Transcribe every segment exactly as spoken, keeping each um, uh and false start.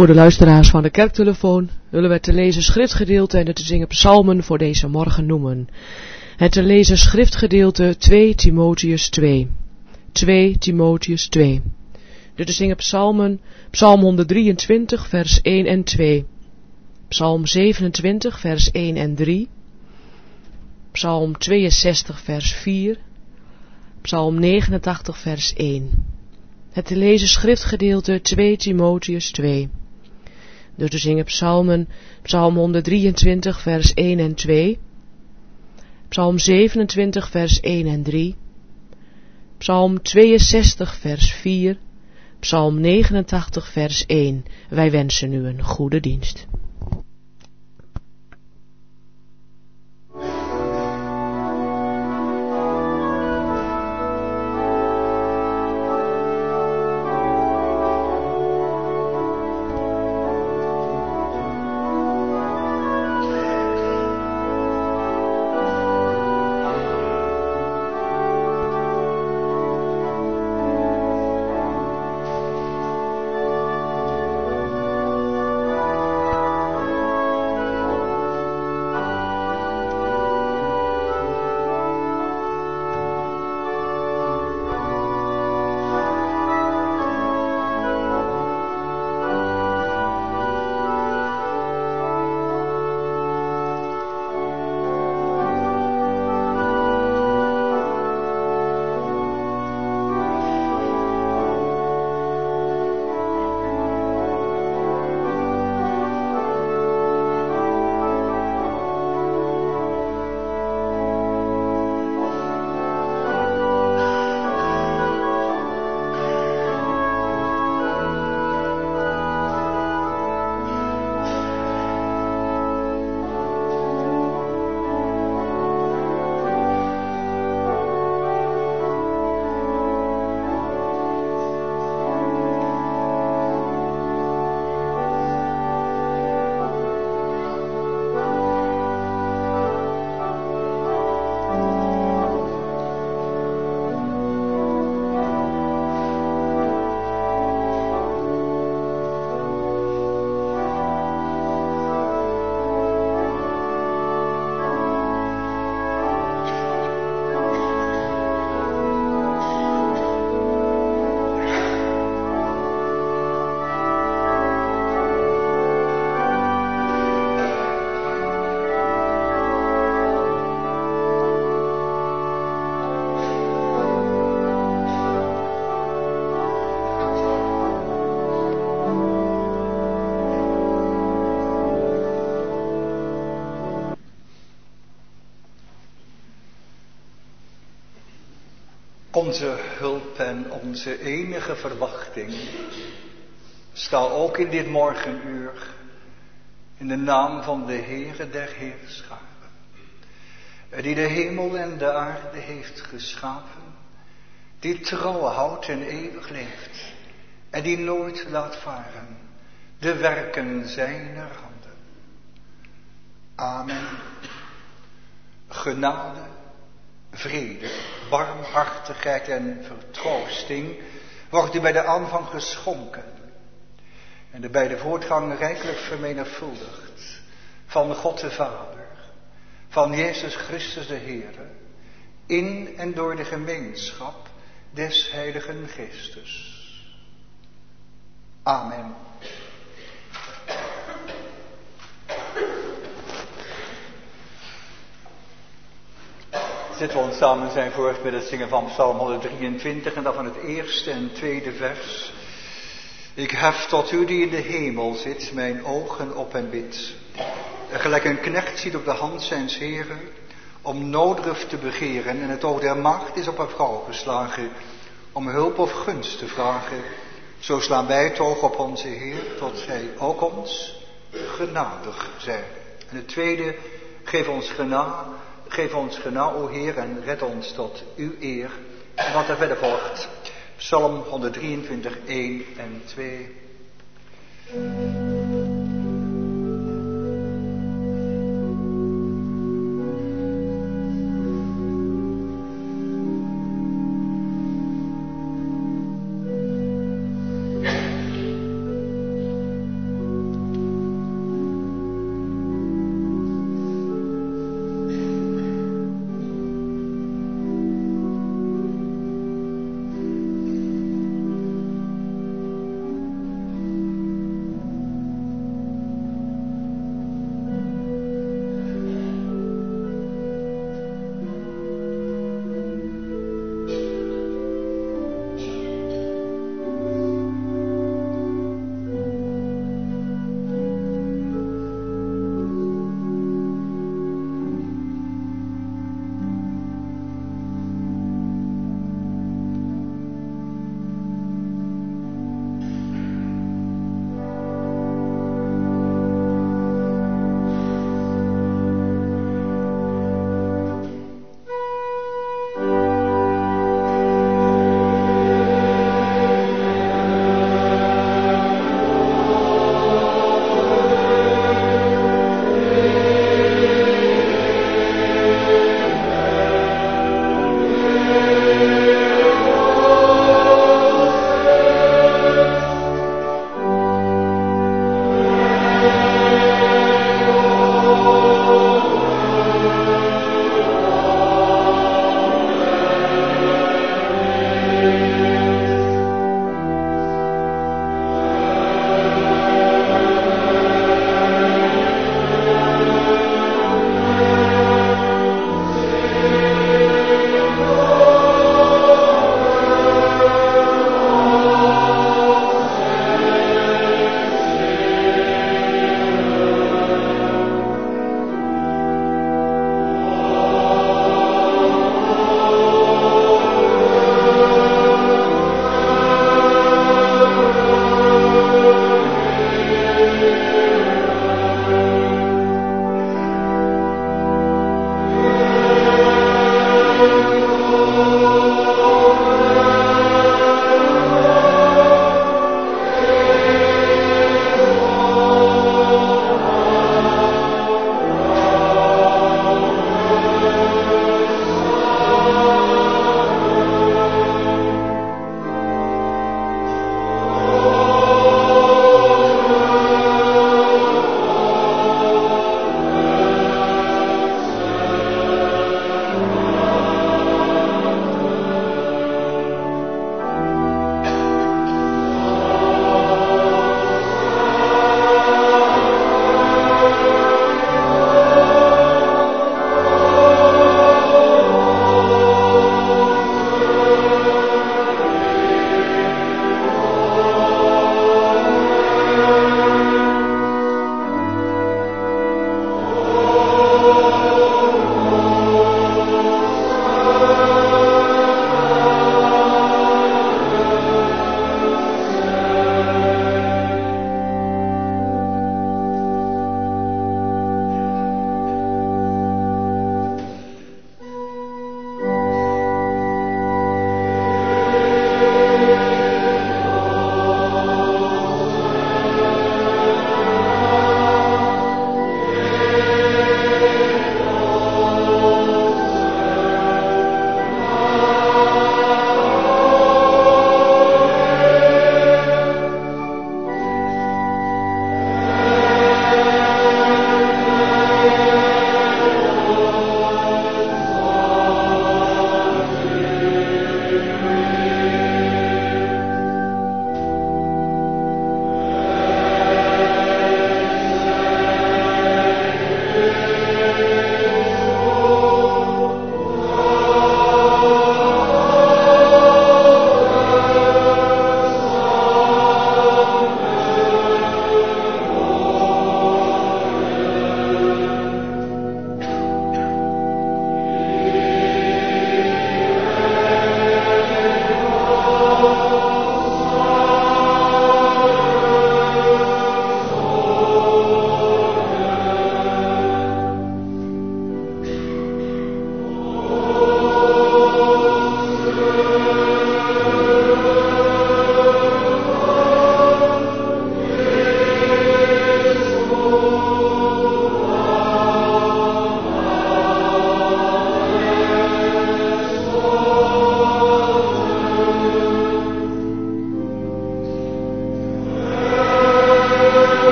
Voor de luisteraars van de kerktelefoon willen we het te lezen schriftgedeelte en de te zingen psalmen voor deze morgen noemen. Het te lezen schriftgedeelte twee Timotheus twee. twee Timotheus twee. De te zingen psalmen, psalm honderddrieëntwintig vers één en twee. Psalm zevenentwintig vers één en drie. Psalm tweeënzestig vers vier. Psalm negenentachtig vers één. Het te lezen schriftgedeelte twee Timotheus twee. De te zingen psalmen, psalm honderddrieëntwintig vers één en twee. Psalm zevenentwintig vers één en drie. Psalm tweeënzestig vers vier. Psalm negenentachtig vers één. Wij wensen u een goede dienst. Onze hulp en onze enige verwachting staat ook in dit morgenuur in de naam van de Heere der Heerscharen, die de hemel en de aarde heeft geschapen, die trouw houdt en eeuwig leeft en die nooit laat varen de werken zijner handen. Amen. Genade, vrede, barmhartigheid en vertroosting wordt u bij de aanvang geschonken en de bij de voortgang rijkelijk vermenigvuldigd van God de Vader, van Jezus Christus de Heere, in en door de gemeenschap des Heiligen Geestes. Amen. Zitten we ons samen zijn voort met het zingen van Psalm honderddrieëntwintig en dan van het eerste en tweede vers. Ik hef tot u die in de hemel zit mijn ogen op en bid. En gelijk een knecht ziet op de hand zijns heren om noodruf te begeren en het oog der maagd is op een vrouw geslagen om hulp of gunst te vragen. Zo slaan wij het oog op onze Heer tot zij ook ons genadig zijn. En het tweede, geef ons genade. Geef ons genade, o Heer, en red ons tot uw eer. En wat er verder volgt. Psalm honderddrieëntwintig, één en twee.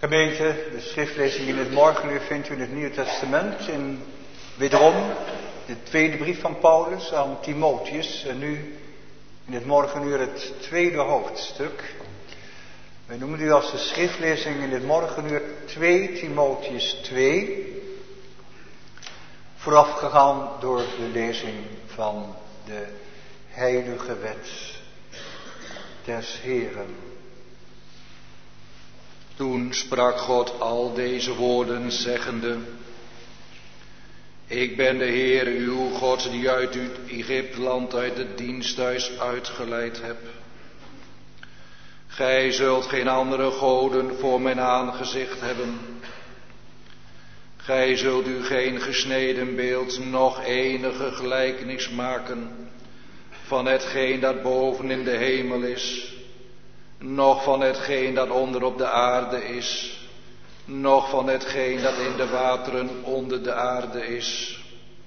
Gemeente, de schriftlezing in het morgenuur vindt u in het Nieuwe Testament in wederom de tweede brief van Paulus aan Timotheus. En nu in het morgenuur het tweede hoofdstuk. Wij noemen u als de schriftlezing in het morgenuur twee Timotheus twee. Voorafgegaan door de lezing van de heilige wet des Heeren. Toen sprak God al deze woorden zeggende: Ik ben de Heer uw God die uit uw Egypteland uit het diensthuis uitgeleid heb. Gij zult geen andere goden voor mijn aangezicht hebben. Gij zult u geen gesneden beeld, noch enige gelijkenis maken van hetgeen dat boven in de hemel is, noch van hetgeen dat onder op de aarde is, noch van hetgeen dat in de wateren onder de aarde is.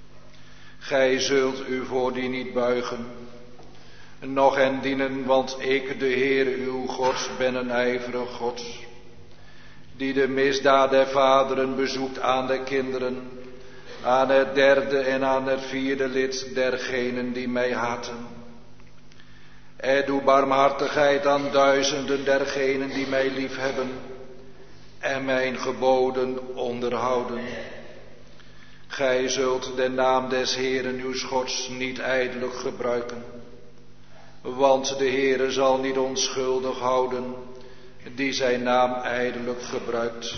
Gij zult u voor die niet buigen, noch hen dienen, want ik, de Heer uw God, ben een ijverig God, die de misdaad der vaderen bezoekt aan de kinderen, aan het derde en aan het vierde lid dergenen die mij haten. En doe barmhartigheid aan duizenden dergenen die mij liefhebben en mijn geboden onderhouden. Gij zult de naam des Heeren uw Gods niet ijdelijk gebruiken, want de Heere zal niet onschuldig houden die zijn naam ijdelijk gebruikt.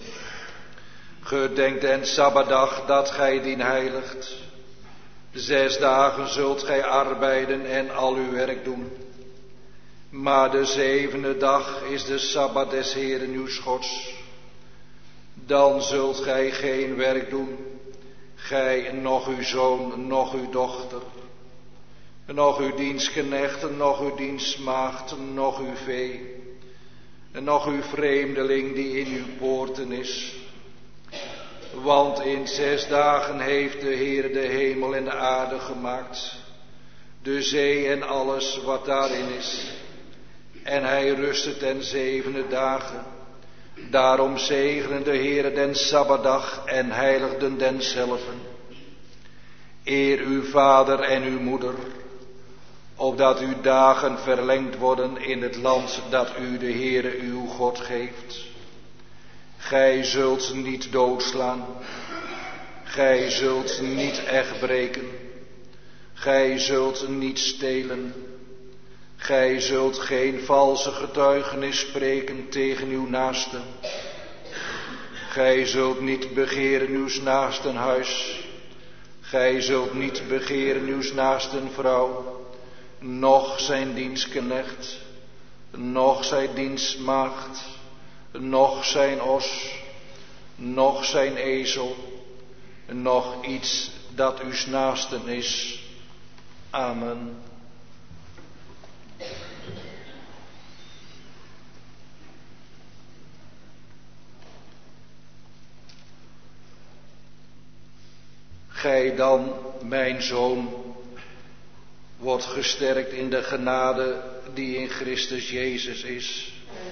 Gedenkt den Sabbatdag dat gij dien heiligt. Zes dagen zult gij arbeiden en al uw werk doen. Maar de zevende dag is de Sabbat des Heeren uw Gods. Dan zult gij geen werk doen, gij, noch uw zoon, noch uw dochter, noch uw dienstknecht, noch uw dienstmaagd, noch uw vee, noch uw vreemdeling die in uw poorten is. Want in zes dagen heeft de Heer de hemel en de aarde gemaakt, de zee en alles wat daarin is. En hij rustte ten zevende dagen. Daarom zegenen de Heer den Sabbatdag en heiligden denzelven. Eer uw vader en uw moeder, opdat uw dagen verlengd worden in het land dat u de Heere uw God geeft. Gij zult niet doodslaan, gij zult niet echt breken, gij zult niet stelen, gij zult geen valse getuigenis spreken tegen uw naaste. Gij zult niet begeren uws naasten huis, gij zult niet begeren uws naasten vrouw, noch zijn dienstknecht, noch zijn dienstmaagd, noch zijn os, noch zijn ezel, noch iets dat uws naasten is. Amen. Gij dan, mijn zoon, wordt gesterkt in de genade die in Christus Jezus is.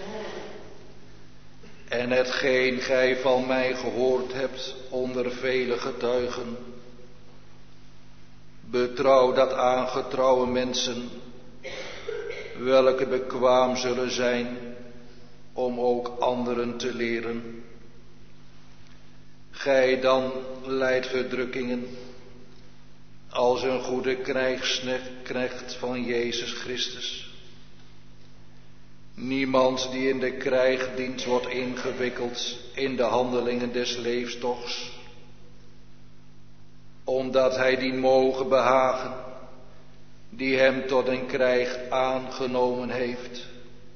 En hetgeen gij van mij gehoord hebt onder vele getuigen, betrouw dat aan getrouwe mensen, welke bekwaam zullen zijn om ook anderen te leren. Gij dan lijdt verdrukkingen als een goede krijgsknecht van Jezus Christus. Niemand die in de krijg dient wordt ingewikkeld in de handelingen des leeftochts, omdat hij dien mogen behagen die hem tot een krijg aangenomen heeft.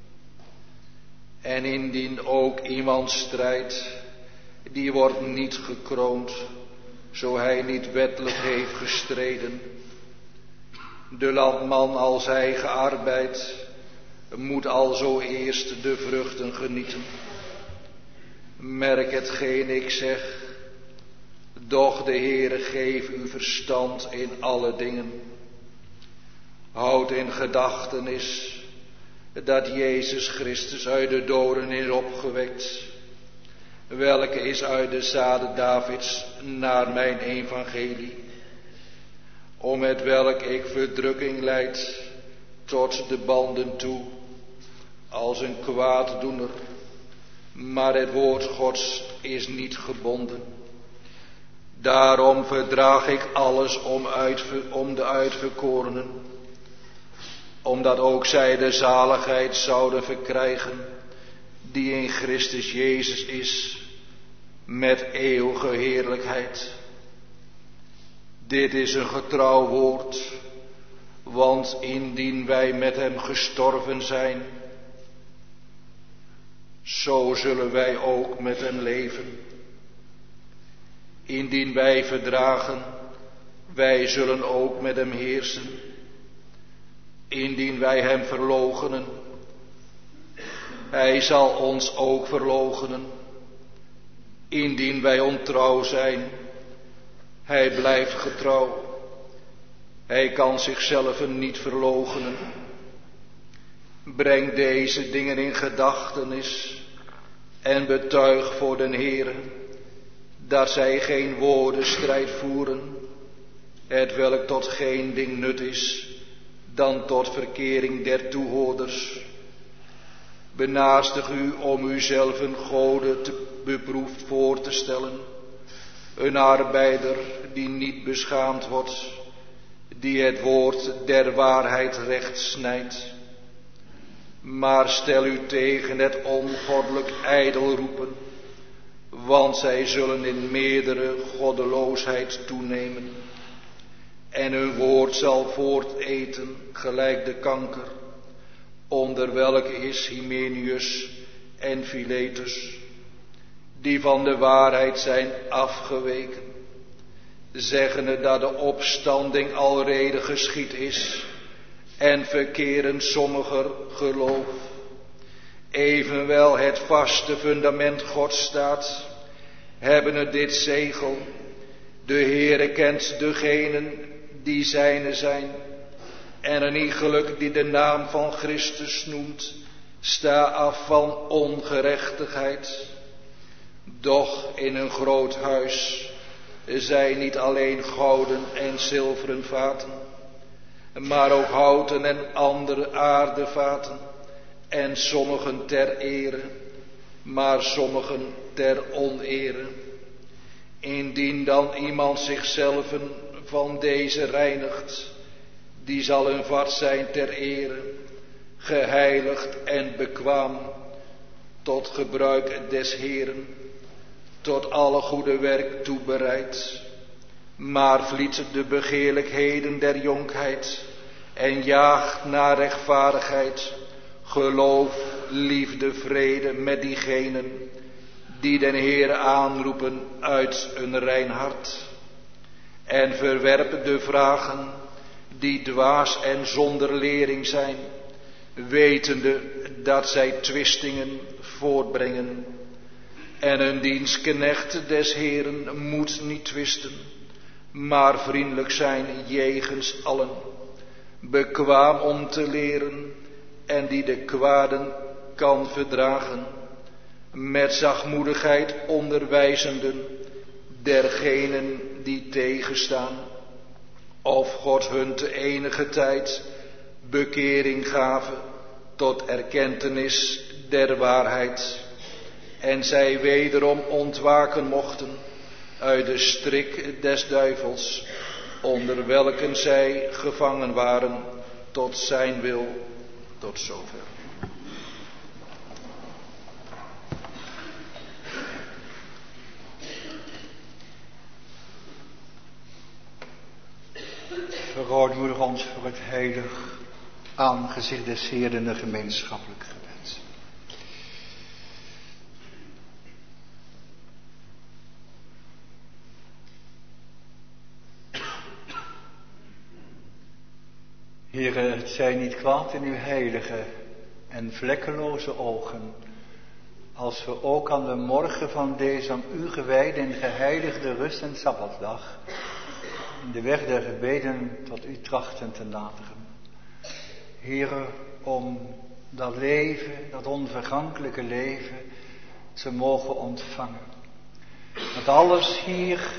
En indien ook iemand strijdt, die wordt niet gekroond, zo hij niet wettelijk heeft gestreden. De landman, als hij gearbeid, moet alzo eerst de vruchten genieten. Merk hetgeen ik zeg, doch de Heere geef u verstand in alle dingen. Houd in gedachtenis dat Jezus Christus uit de doden is opgewekt, welke is uit de zaden Davids naar mijn evangelie, om het welk ik verdrukking lijd tot de banden toe, als een kwaaddoener, maar het woord Gods is niet gebonden. Daarom verdraag ik alles om, uitver, om de uitverkorenen, omdat ook zij de zaligheid zouden verkrijgen, die in Christus Jezus is, met eeuwige heerlijkheid. Dit is een getrouw woord, want indien wij met hem gestorven zijn, zo zullen wij ook met hem leven. Indien wij verdragen, wij zullen ook met hem heersen. Indien wij hem verloochenen, hij zal ons ook verloochenen. Indien wij ontrouw zijn, hij blijft getrouw. Hij kan zichzelf niet verloochenen. Breng deze dingen in gedachtenis en betuig voor den Heere dat zij geen woordenstrijd voeren, het welk tot geen ding nut is, dan tot verkering der toehoorders. Benaastig u om uzelf een gode te beproefd voor te stellen, een arbeider die niet beschaamd wordt, die het woord der waarheid recht snijdt. Maar stel u tegen het ongoddelijk ijdel roepen, want zij zullen in meerdere goddeloosheid toenemen. En hun woord zal voorteten gelijk de kanker, onder welke is Hymenius en Philetus, die van de waarheid zijn afgeweken, zeggende dat de opstanding alrede geschied is, en verkeren sommiger geloof. Evenwel het vaste fundament Gods staat, hebben het dit zegel: de Heere kent degenen die zijne zijn, en een iegelijk die de naam van Christus noemt, sta af van ongerechtigheid. Doch in een groot huis zijn niet alleen gouden en zilveren vaten, maar ook houten en andere aardevaten, en sommigen ter ere, maar sommigen ter onere. Indien dan iemand zichzelf van deze reinigt, die zal een vat zijn ter ere, geheiligd en bekwaam, tot gebruik des Heeren, tot alle goede werk toebereid. Maar vliet de begeerlijkheden der jonkheid en jaagt naar rechtvaardigheid, geloof, liefde, vrede met diegenen die den Heer aanroepen uit een rein hart. En verwerp de vragen die dwaas en zonder lering zijn, wetende dat zij twistingen voortbrengen. En een dienstknecht des Heeren moet niet twisten, maar vriendelijk zijn jegens allen, bekwaam om te leren en die de kwaden kan verdragen, met zachtmoedigheid onderwijzenden dergenen die tegenstaan, of God hun te enige tijd bekering gave tot erkentenis der waarheid, en zij wederom ontwaken mochten uit de strik des duivels, onder welken zij gevangen waren tot zijn wil. Tot zover. Verootmoedig ons voor het heilig aangezicht des Heeren een gemeenschappelijk gebed. Heere, het zij niet kwaad in uw heilige en vlekkeloze ogen, als we ook aan de morgen van deze aan u gewijde en geheiligde rust- en sabbatdag in de weg der gebeden tot u trachten te naderen. Heere, om dat leven, dat onvergankelijke leven, ze mogen ontvangen. Want alles hier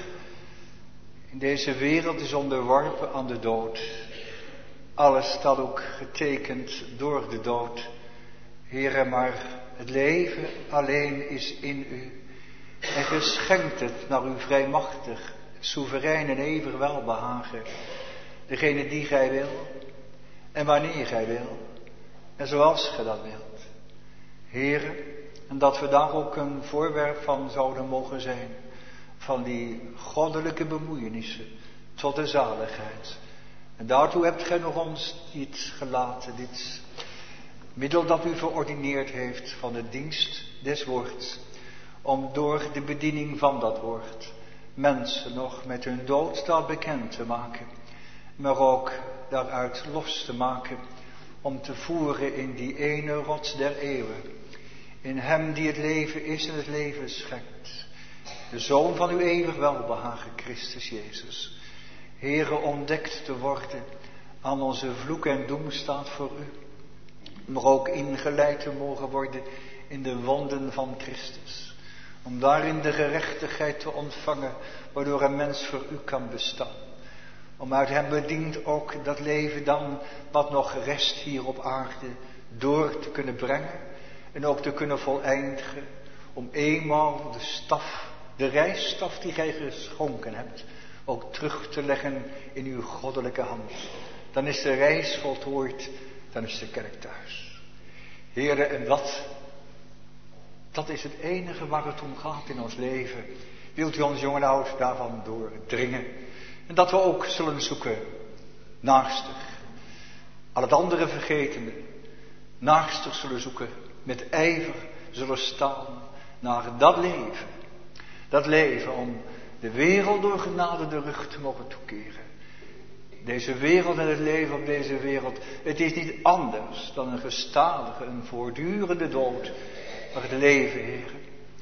in deze wereld is onderworpen aan de dood. Alles staat ook getekend door de dood. Heere, maar het leven alleen is in u. En ge schenkt het naar uw vrijmachtig, soeverein en eeuwig welbehagen. Degene die gij wil. En wanneer gij wil. En zoals gij dat wilt. Heere, en dat we daar ook een voorwerp van zouden mogen zijn. Van die goddelijke bemoeienissen tot de zaligheid. En daartoe hebt gij nog ons dit gelaten, dit middel dat u verordineerd heeft van de dienst des woords. Om door de bediening van dat woord mensen nog met hun doodstaat bekend te maken. Maar ook daaruit los te maken om te voeren in die ene rots der eeuwen. In hem die het leven is en het leven schenkt. De Zoon van uw eeuwig welbehagen, Christus Jezus. Heere, ontdekt te worden aan onze vloek en doem staat voor u. Maar ook ingeleid te mogen worden in de wonden van Christus. Om daarin de gerechtigheid te ontvangen waardoor een mens voor u kan bestaan. Om uit hem bediend ook dat leven dan wat nog rest hier op aarde door te kunnen brengen. En ook te kunnen voleindigen. Om eenmaal de staf, de reisstaf die gij geschonken hebt, ook terug te leggen in uw goddelijke hand. Dan is de reis voltooid, dan is de kerk thuis. Heere, en dat, dat is het enige waar het om gaat in ons leven. Wilt u ons jong en oud daarvan doordringen. En dat we ook zullen zoeken, naarstig. Al het andere vergetende, naarstig zullen zoeken, met ijver zullen staan naar dat leven. Dat leven om de wereld door genade de rug te mogen toekeren. Deze wereld en het leven op deze wereld, het is niet anders dan een gestadige, een voortdurende dood. Maar het leven, Heer,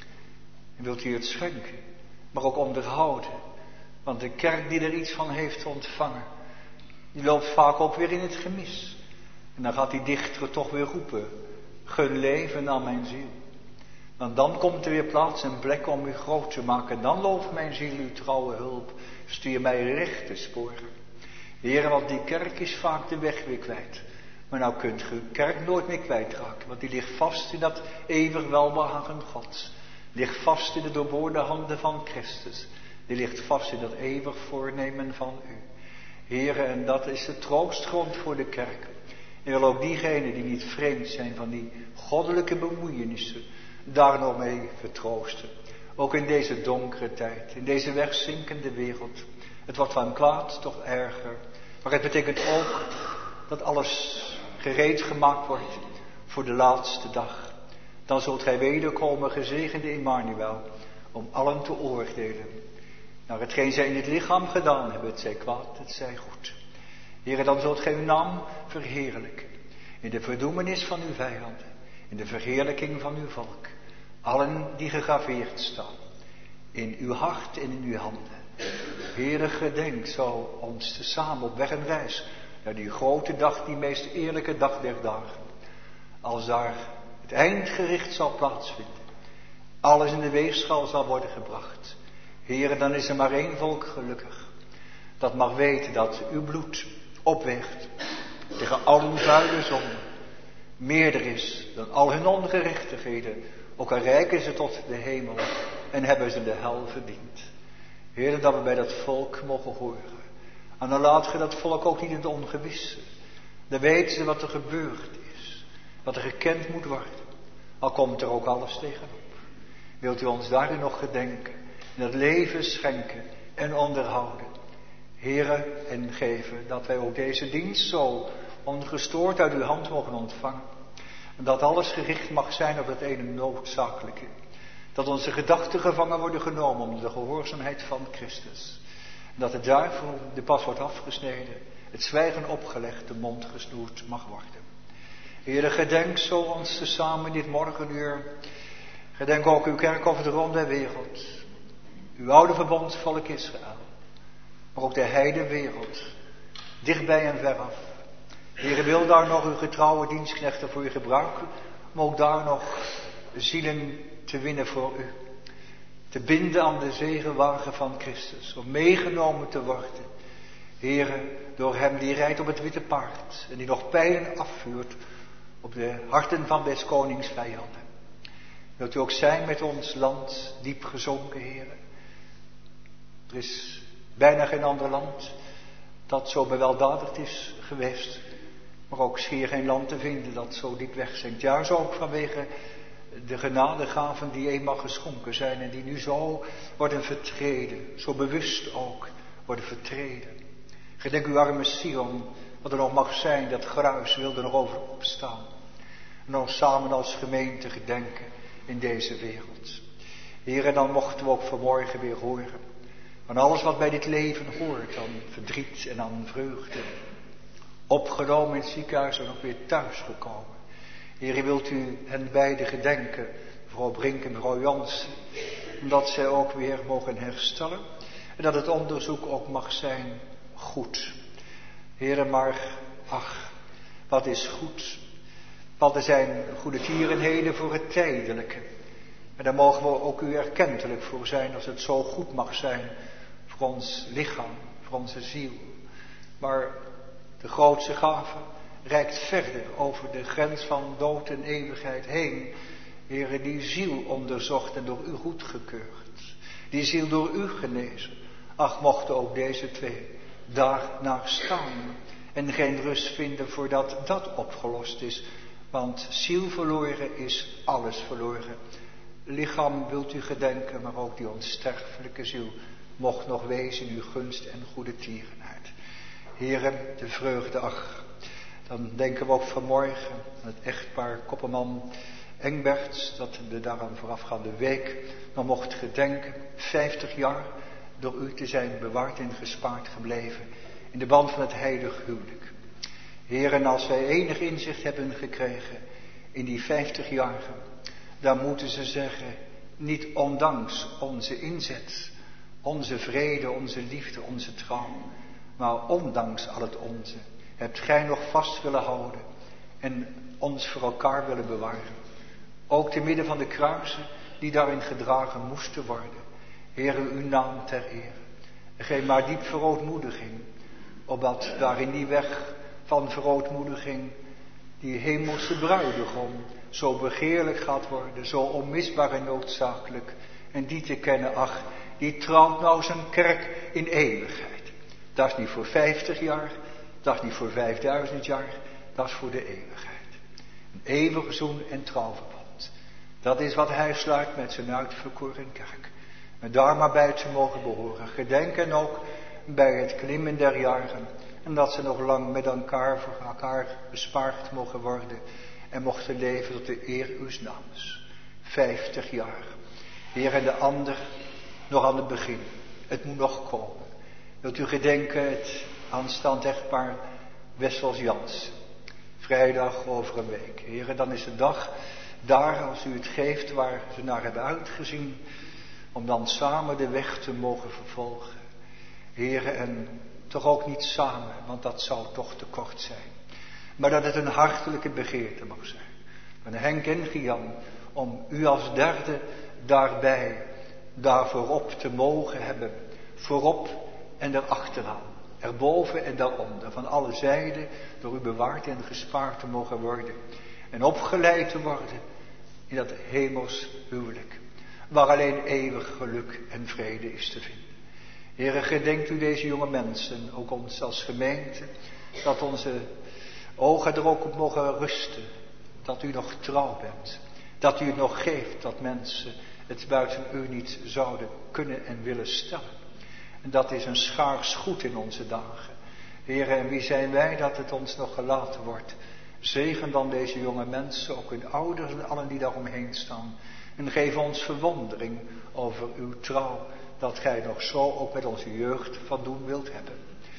en wilt u het schenken, maar ook onderhouden. Want de kerk die er iets van heeft ontvangen, die loopt vaak ook weer in het gemis. En dan gaat die dichter toch weer roepen, gun leven aan mijn ziel. Want dan komt er weer plaats en plek om u groot te maken. Dan looft mijn ziel uw trouwe hulp. Stuur mij rechte sporen. Heer, want die kerk is vaak de weg weer kwijt. Maar nou kunt u de kerk nooit meer kwijtraken. Want die ligt vast in dat eeuwig welbehagen Gods. Ligt vast in de doorboorde handen van Christus. Die ligt vast in dat eeuwig voornemen van u. Heer, en dat is de troostgrond voor de kerk. En wil ook diegenen die niet vreemd zijn van die goddelijke bemoeienissen, daar nog mee vertroosten. Ook in deze donkere tijd, in deze wegzinkende wereld. Het wordt van kwaad toch erger. Maar het betekent ook dat alles gereed gemaakt wordt voor de laatste dag. Dan zult gij wederkomen, gezegende Immanuel, om allen te oordelen. Naar hetgeen zij in het lichaam gedaan hebben, het zij kwaad, het zij goed. Heere, dan zult gij uw naam verheerlijken. In de verdoemenis van uw vijanden. In de verheerlijking van uw volk. Allen die gegraveerd staan. In uw hart en in uw handen. Heere, gedenk zo ons tezamen op weg en reis. Naar die grote dag, die meest eerlijke dag der dagen. Als daar het eindgericht zal plaatsvinden. Alles in de weegschaal zal worden gebracht. Heere, dan is er maar één volk gelukkig. Dat mag weten dat uw bloed opweegt tegen al uw vuile zonden. Meerder is dan al hun ongerechtigheden. Ook al reiken ze tot de hemel en hebben ze de hel verdiend. Heere, dat we bij dat volk mogen horen. En dan laat ge dat volk ook niet in het ongewisse. Dan weten ze wat er gebeurd is. Wat er gekend moet worden. Al komt er ook alles tegenop. Wilt u ons daarin nog gedenken. En dat leven schenken en onderhouden. Heere, en geven dat wij ook deze dienst zo ongestoord uit uw hand mogen ontvangen. En dat alles gericht mag zijn op het ene noodzakelijke. Dat onze gedachten gevangen worden genomen om de gehoorzaamheid van Christus. En dat de duivel de pas wordt afgesneden, het zwijgen opgelegd, de mond gesnoerd mag worden. Heere, gedenk zo ons tezamen dit morgenuur. Gedenk ook uw kerk over de ronde wereld. Uw oude verbondsvolk Israël. Maar ook de heidenwereld. Dichtbij en veraf. Heere, wil daar nog uw getrouwe dienstknechten voor u gebruiken. Om ook daar nog zielen te winnen voor u. Te binden aan de zegenwagen van Christus. Om meegenomen te worden. Heere, door hem die rijdt op het witte paard. En die nog pijlen afvuurt op de harten van des konings vijanden. Wilt u ook zijn met ons land diep gezonken, Heere. Er is bijna geen ander land dat zo beweldadigd is geweest. Maar ook schier geen land te vinden dat zo diep wegzinkt. Juist ook vanwege de genadegaven die eenmaal geschonken zijn. En die nu zo worden vertreden. Zo bewust ook worden vertreden. Gedenk uw arme Sion. Wat er nog mag zijn. Dat gruis wil er nog over opstaan. En ons samen als gemeente gedenken in deze wereld. Heer, en dan mochten we ook vanmorgen weer horen. Van alles wat bij dit leven hoort. Aan verdriet en aan vreugde. Opgenomen in het ziekenhuis en ook weer thuisgekomen. Heer, wilt u hen beiden gedenken. Mevrouw Brink en mevrouw Jansen. Omdat zij ook weer mogen herstellen. En dat het onderzoek ook mag zijn goed. Heer, maar ach, wat is goed. Want er zijn goede tierenheden voor het tijdelijke. En daar mogen we ook u erkentelijk voor zijn als het zo goed mag zijn. Voor ons lichaam, voor onze ziel. Maar de grootste gave reikt verder over de grens van dood en eeuwigheid heen. Heere, die ziel onderzocht en door u goedgekeurd. Die ziel door u genezen. Ach, mochten ook deze twee daar naar staan. En geen rust vinden voordat dat opgelost is. Want ziel verloren is alles verloren. Lichaam wilt u gedenken, maar ook die onsterfelijke ziel mocht nog wezen in uw gunst en goede tierenheid. Heren, de vreugde, ach, dan denken we ook vanmorgen aan het echtpaar Kopperman Engberts, dat de daaraan voorafgaande week nog mocht gedenken, vijftig jaar door u te zijn bewaard en gespaard gebleven in de band van het heilig huwelijk. Heren, als wij enig inzicht hebben gekregen in die vijftig jaren, dan moeten ze zeggen, niet ondanks onze inzet, onze vrede, onze liefde, onze trouw, maar ondanks al het onze, hebt gij nog vast willen houden en ons voor elkaar willen bewaren. Ook te midden van de kruisen die daarin gedragen moesten worden. Heere, uw naam ter eer. Geef maar diep verootmoediging, opdat daar in die weg van verootmoediging die hemelse bruidegom zo begeerlijk gaat worden, zo onmisbaar en noodzakelijk. En die te kennen, ach, die trouwt nou zijn kerk in eeuwigheid. Dat is niet voor vijftig jaar, dat is niet voor vijfduizend jaar, dat is voor de eeuwigheid. Een eeuwig zoen en trouwverband. Dat is wat hij sluit met zijn uitverkoren kerk. En daar maar bij te mogen behoren. Gedenken ook bij het klimmen der jaren. En dat ze nog lang met elkaar voor elkaar bespaard mogen worden. En mochten leven tot de eer uw naams. Vijftig jaar. Heer, en de ander nog aan het begin. Het moet nog komen. Wilt u gedenken het aanstaand echtpaar Wessels Jansen. Vrijdag over een week. Heer, dan is de dag daar, als u het geeft, waar ze naar hebben uitgezien. Om dan samen de weg te mogen vervolgen. Heer, en toch ook niet samen, want dat zou toch te kort zijn. Maar dat het een hartelijke begeerte mag zijn. Van Henk en Gian, om u als derde daarbij, daar voorop te mogen hebben. Voorop en erachteraan. Erboven en daaronder. Van alle zijden door u bewaard en gespaard te mogen worden. En opgeleid te worden in dat hemels huwelijk. Waar alleen eeuwig geluk en vrede is te vinden. Heere, gedenkt u deze jonge mensen, ook ons als gemeente, dat onze ogen er ook op mogen rusten. Dat u nog trouw bent. Dat u het nog geeft dat mensen het buiten u niet zouden kunnen en willen stellen. En dat is een schaars goed in onze dagen. Heere, en wie zijn wij dat het ons nog gelaten wordt. Zegen dan deze jonge mensen, ook hun ouders en allen die daaromheen staan. En geef ons verwondering over uw trouw, dat gij nog zo ook met onze jeugd van doen wilt hebben.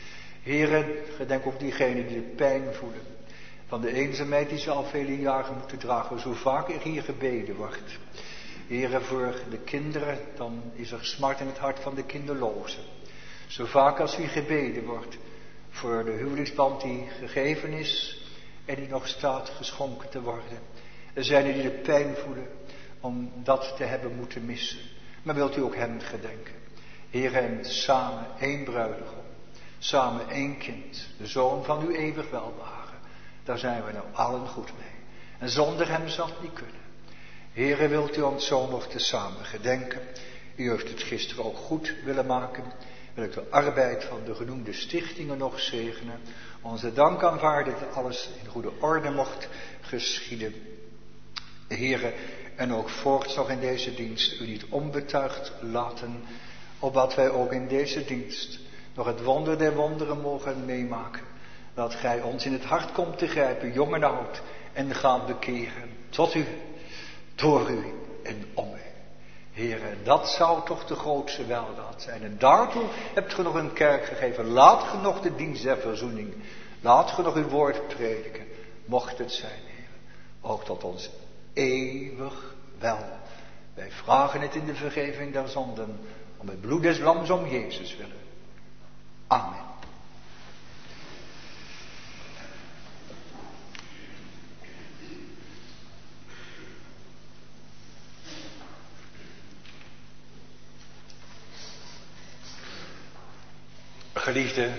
Heren, gedenk op diegenen die de pijn voelen. Van de eenzaamheid die ze al vele jaren moeten dragen, zo vaak er hier gebeden wordt. Heren, voor de kinderen, dan is er smart in het hart van de kinderlozen. Zo vaak als hier gebeden wordt, voor de huwelijksband die gegeven is en die nog staat geschonken te worden. Er zijn er die de pijn voelen om dat te hebben moeten missen. Maar wilt u ook hem gedenken? Heer, en samen één bruidegom, samen één kind, de zoon van uw eeuwig welbehagen. Daar zijn we nou allen goed mee. En zonder hem zal het niet kunnen. Heere, wilt u ons zo nog tezamen gedenken? U heeft het gisteren ook goed willen maken. Wil ik de arbeid van de genoemde stichtingen nog zegenen. Onze dank aanvaarden dat alles in goede orde mocht geschieden. Heere, en ook voorts nog in deze dienst u niet onbetuigd laten. Opdat wij ook in deze dienst nog het wonder der wonderen mogen meemaken. Dat gij ons in het hart komt te grijpen, jong en oud, en gaat bekeren. Tot u, door u en om u. Heere, dat zou toch de grootste weldaad zijn. En daartoe hebt ge nog een kerk gegeven. Laat ge nog de dienst der verzoening. Laat ge nog uw woord prediken. Mocht het zijn, Heere. Ook tot ons eeuwig wel. Wij vragen het in de vergeving der zonden. Om het bloed des lams om Jezus willen. Amen. Geliefde,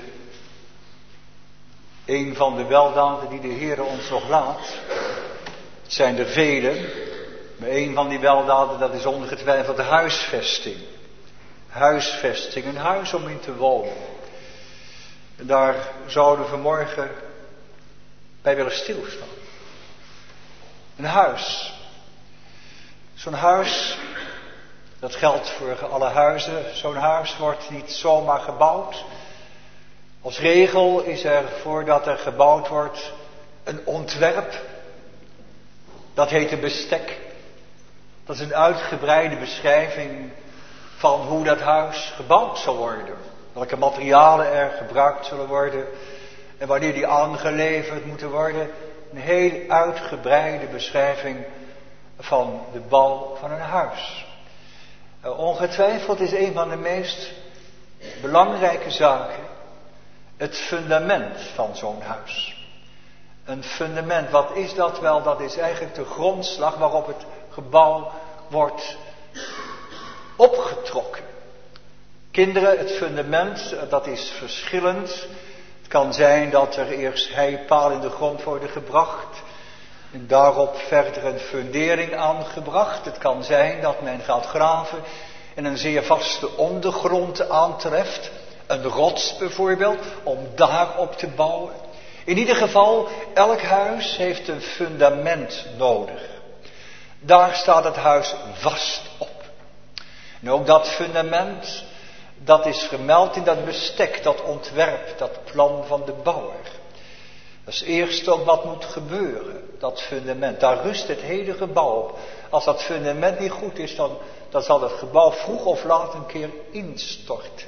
een van de weldaden die de Heere ons nog laat, het zijn er vele, maar een van die weldaden, dat is ongetwijfeld de huisvesting. Huisvesting, een huis om in te wonen. En daar zouden we vanmorgen bij willen stilstaan. Een huis. Zo'n huis, dat geldt voor alle huizen, zo'n huis wordt niet zomaar gebouwd. Als regel is er, voordat er gebouwd wordt, een ontwerp. Dat heet een bestek. Dat is een uitgebreide beschrijving van hoe dat huis gebouwd zal worden. Welke materialen er gebruikt zullen worden. En wanneer die aangeleverd moeten worden. Een heel uitgebreide beschrijving van de bouw van een huis. Ongetwijfeld is een van de meest belangrijke zaken het fundament van zo'n huis. Een fundament, wat is dat wel? Dat is eigenlijk de grondslag waarop het gebouw wordt opgetrokken. Kinderen, het fundament, dat is verschillend. Het kan zijn dat er eerst heipalen in de grond worden gebracht. En daarop verder een fundering aangebracht. Het kan zijn dat men gaat graven en een zeer vaste ondergrond aantreft. Een rots bijvoorbeeld, om daarop te bouwen. In ieder geval, elk huis heeft een fundament nodig. Daar staat het huis vast op. En ook dat fundament, dat is vermeld in dat bestek, dat ontwerp, dat plan van de bouwer. Dat is eerst ook wat moet gebeuren, dat fundament. Daar rust het hele gebouw op. Als dat fundament niet goed is, dan, dan zal het gebouw vroeg of laat een keer instorten.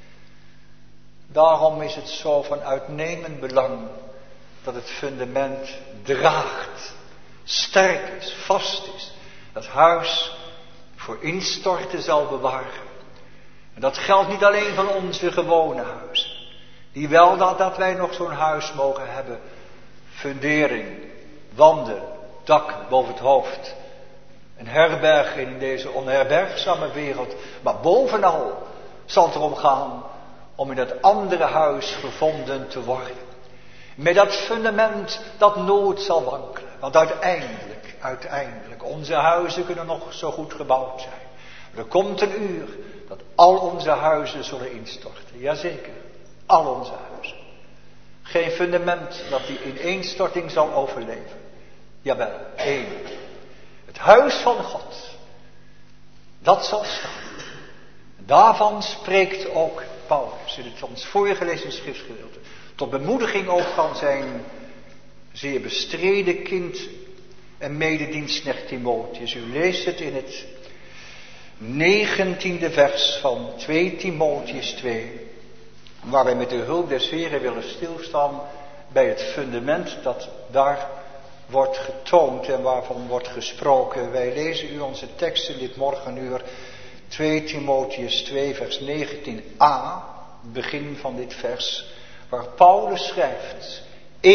Daarom is het zo van uitnemend belang dat het fundament draagt, sterk is, vast is. Dat huis voor instorten zal bewaren. En dat geldt niet alleen van onze gewone huizen. Die wel dat, dat wij nog zo'n huis mogen hebben. Fundering, wanden, dak boven het hoofd. Een herberg in deze onherbergzame wereld. Maar bovenal zal het erom gaan om in dat andere huis gevonden te worden. Met dat fundament dat nooit zal wankelen. Want uiteindelijk, uiteindelijk, onze huizen kunnen nog zo goed gebouwd zijn. Er komt een uur dat al onze huizen zullen instorten. Jazeker, al onze huizen. Geen fundament dat die ineenstorting zal overleven. Jawel, één. Het huis van God. Dat zal staan. Daarvan spreekt ook Paulus in het ons voorgelezen schriftgedeelte. Tot bemoediging ook van zijn zeer bestreden kind en mededienstknecht Timotheus. U leest het in het negentiende vers van twee Timotheus twee. Waar wij met de hulp des Heren willen stilstaan bij het fundament dat daar wordt getoond en waarvan wordt gesproken. Wij lezen u onze tekst in dit morgenuur. twee Timotheus twee vers negentien a, begin van dit vers, waar Paulus schrijft: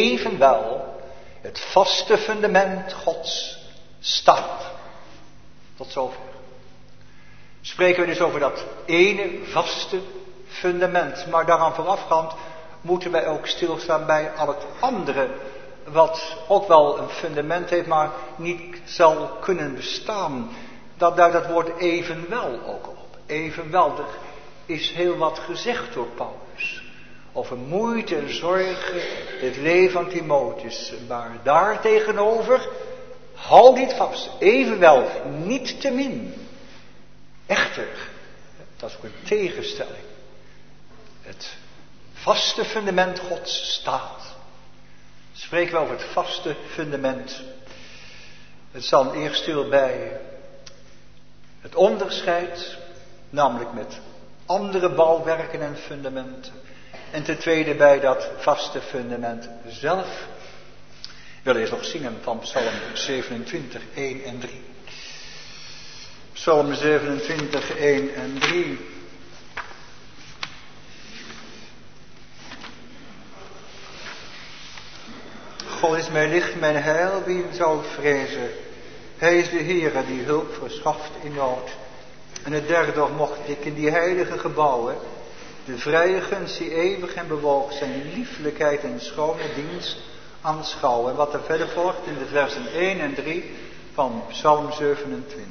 evenwel, het vaste fundament Gods staat. Tot zover. Spreken we dus over dat ene vaste fundament. Maar daaraan voorafgaand moeten wij ook stilstaan bij al het andere. Wat ook wel een fundament heeft, maar niet zal kunnen bestaan. Dat duidt dat woord evenwel ook op. Evenwel, er is heel wat gezegd door Paulus. Over moeite en zorgen, het leven van Timotheus. Maar daar tegenover, hou dit vast. Evenwel, niet te min. Echter, dat is ook een tegenstelling. Het vaste fundament Gods staat. Spreken we over het vaste fundament. Het staat eerst stil bij het onderscheid, namelijk met andere bouwwerken en fundamenten. En ten tweede bij dat vaste fundament zelf. Ik wil eerst nog zingen van Psalm zevenentwintig, één en drie. Psalm zevenentwintig, één en drie. God is mijn licht, mijn heil, wie zou vrezen? Hij is de Heere die hulp verschaft in nood. En het derde mocht ik in die heilige gebouwen de vrije gunst die eeuwig en bewoog zijn lieflijkheid en schone dienst aanschouwen. En wat er verder volgt in de versen één en drie van Psalm zevenentwintig.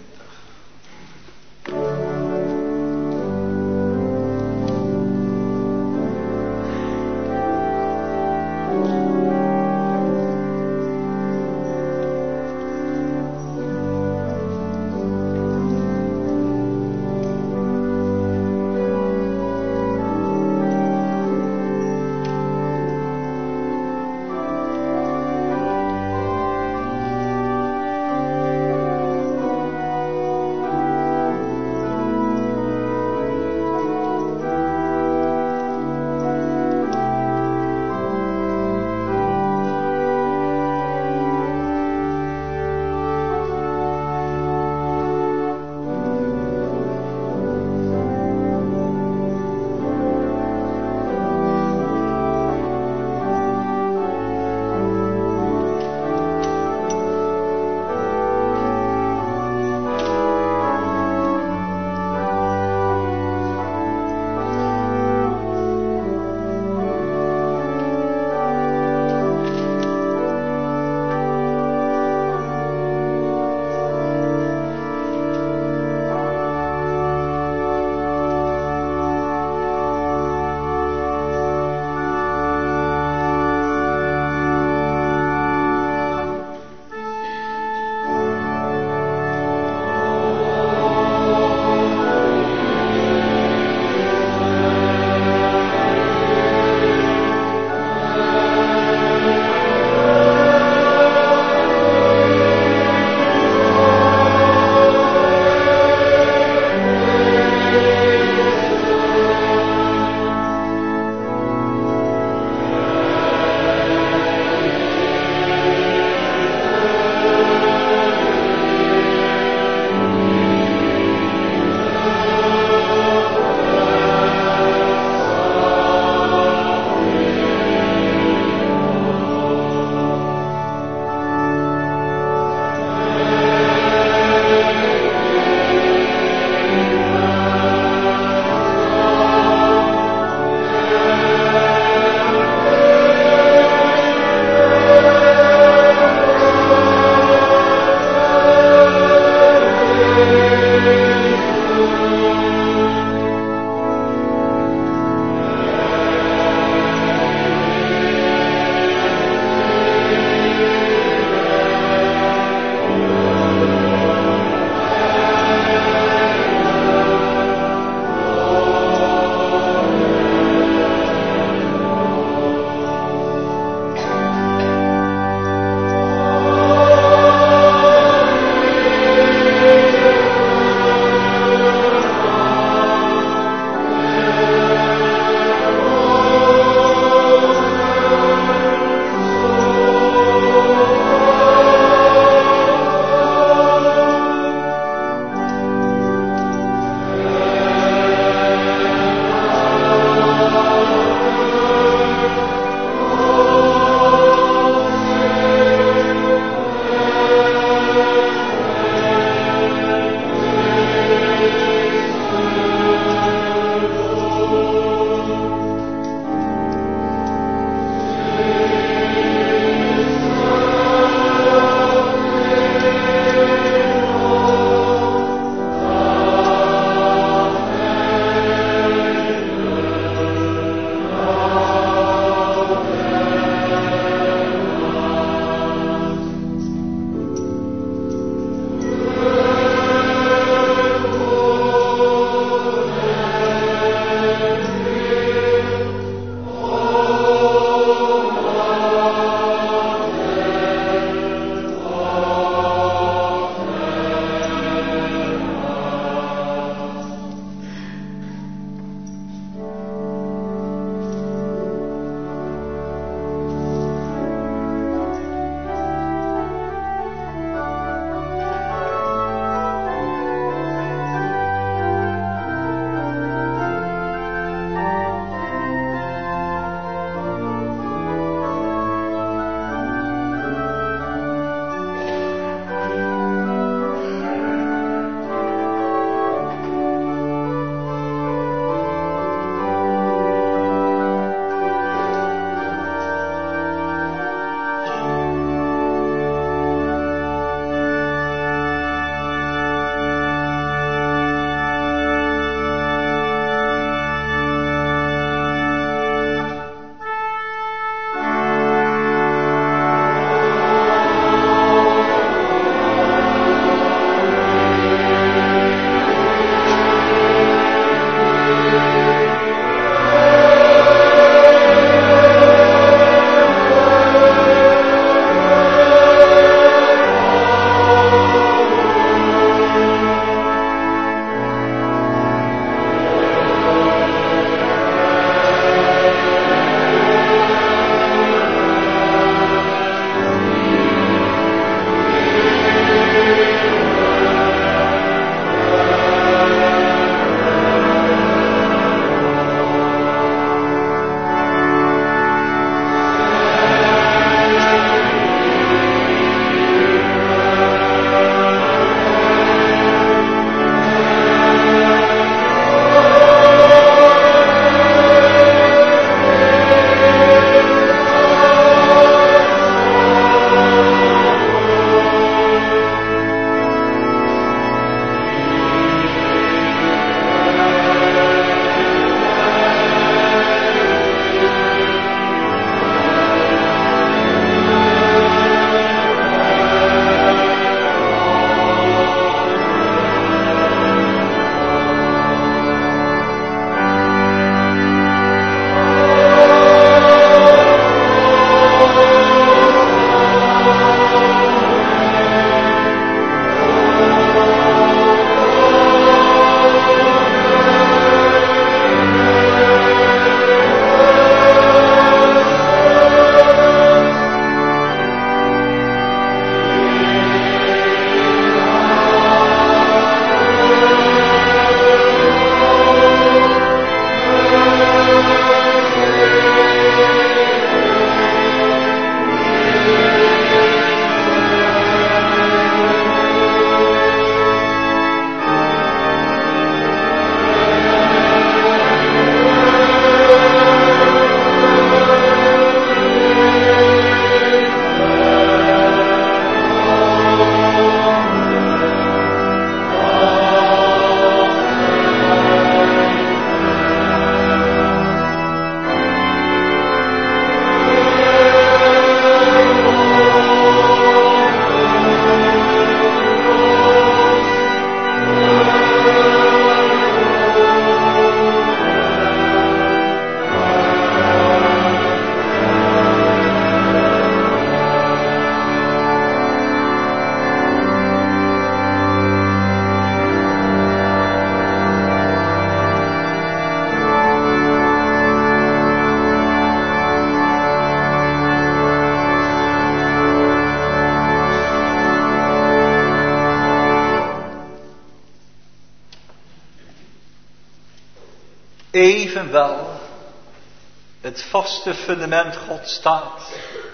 evenwel het vaste fundament God staat.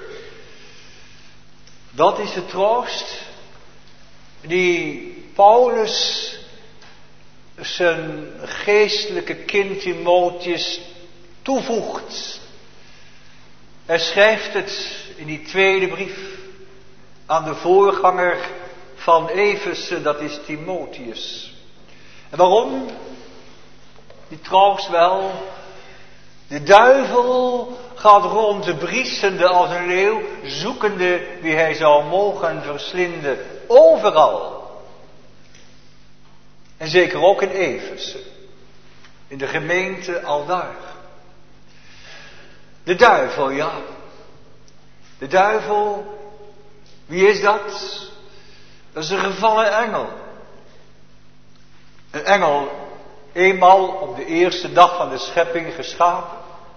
Dat is de troost die Paulus zijn geestelijke kind Timotheus toevoegt. Hij schrijft het in die tweede brief aan de voorganger van Efeze, dat is Timotheus. En waarom? Die troost wel. De duivel gaat rond de briesende als een leeuw, zoekende wie hij zou mogen verslinden. Overal. En zeker ook in Efeze. In de gemeente aldaar. De duivel, ja. De duivel, wie is dat? Dat is een gevallen engel. Een engel, eenmaal op de eerste dag van de schepping geschapen.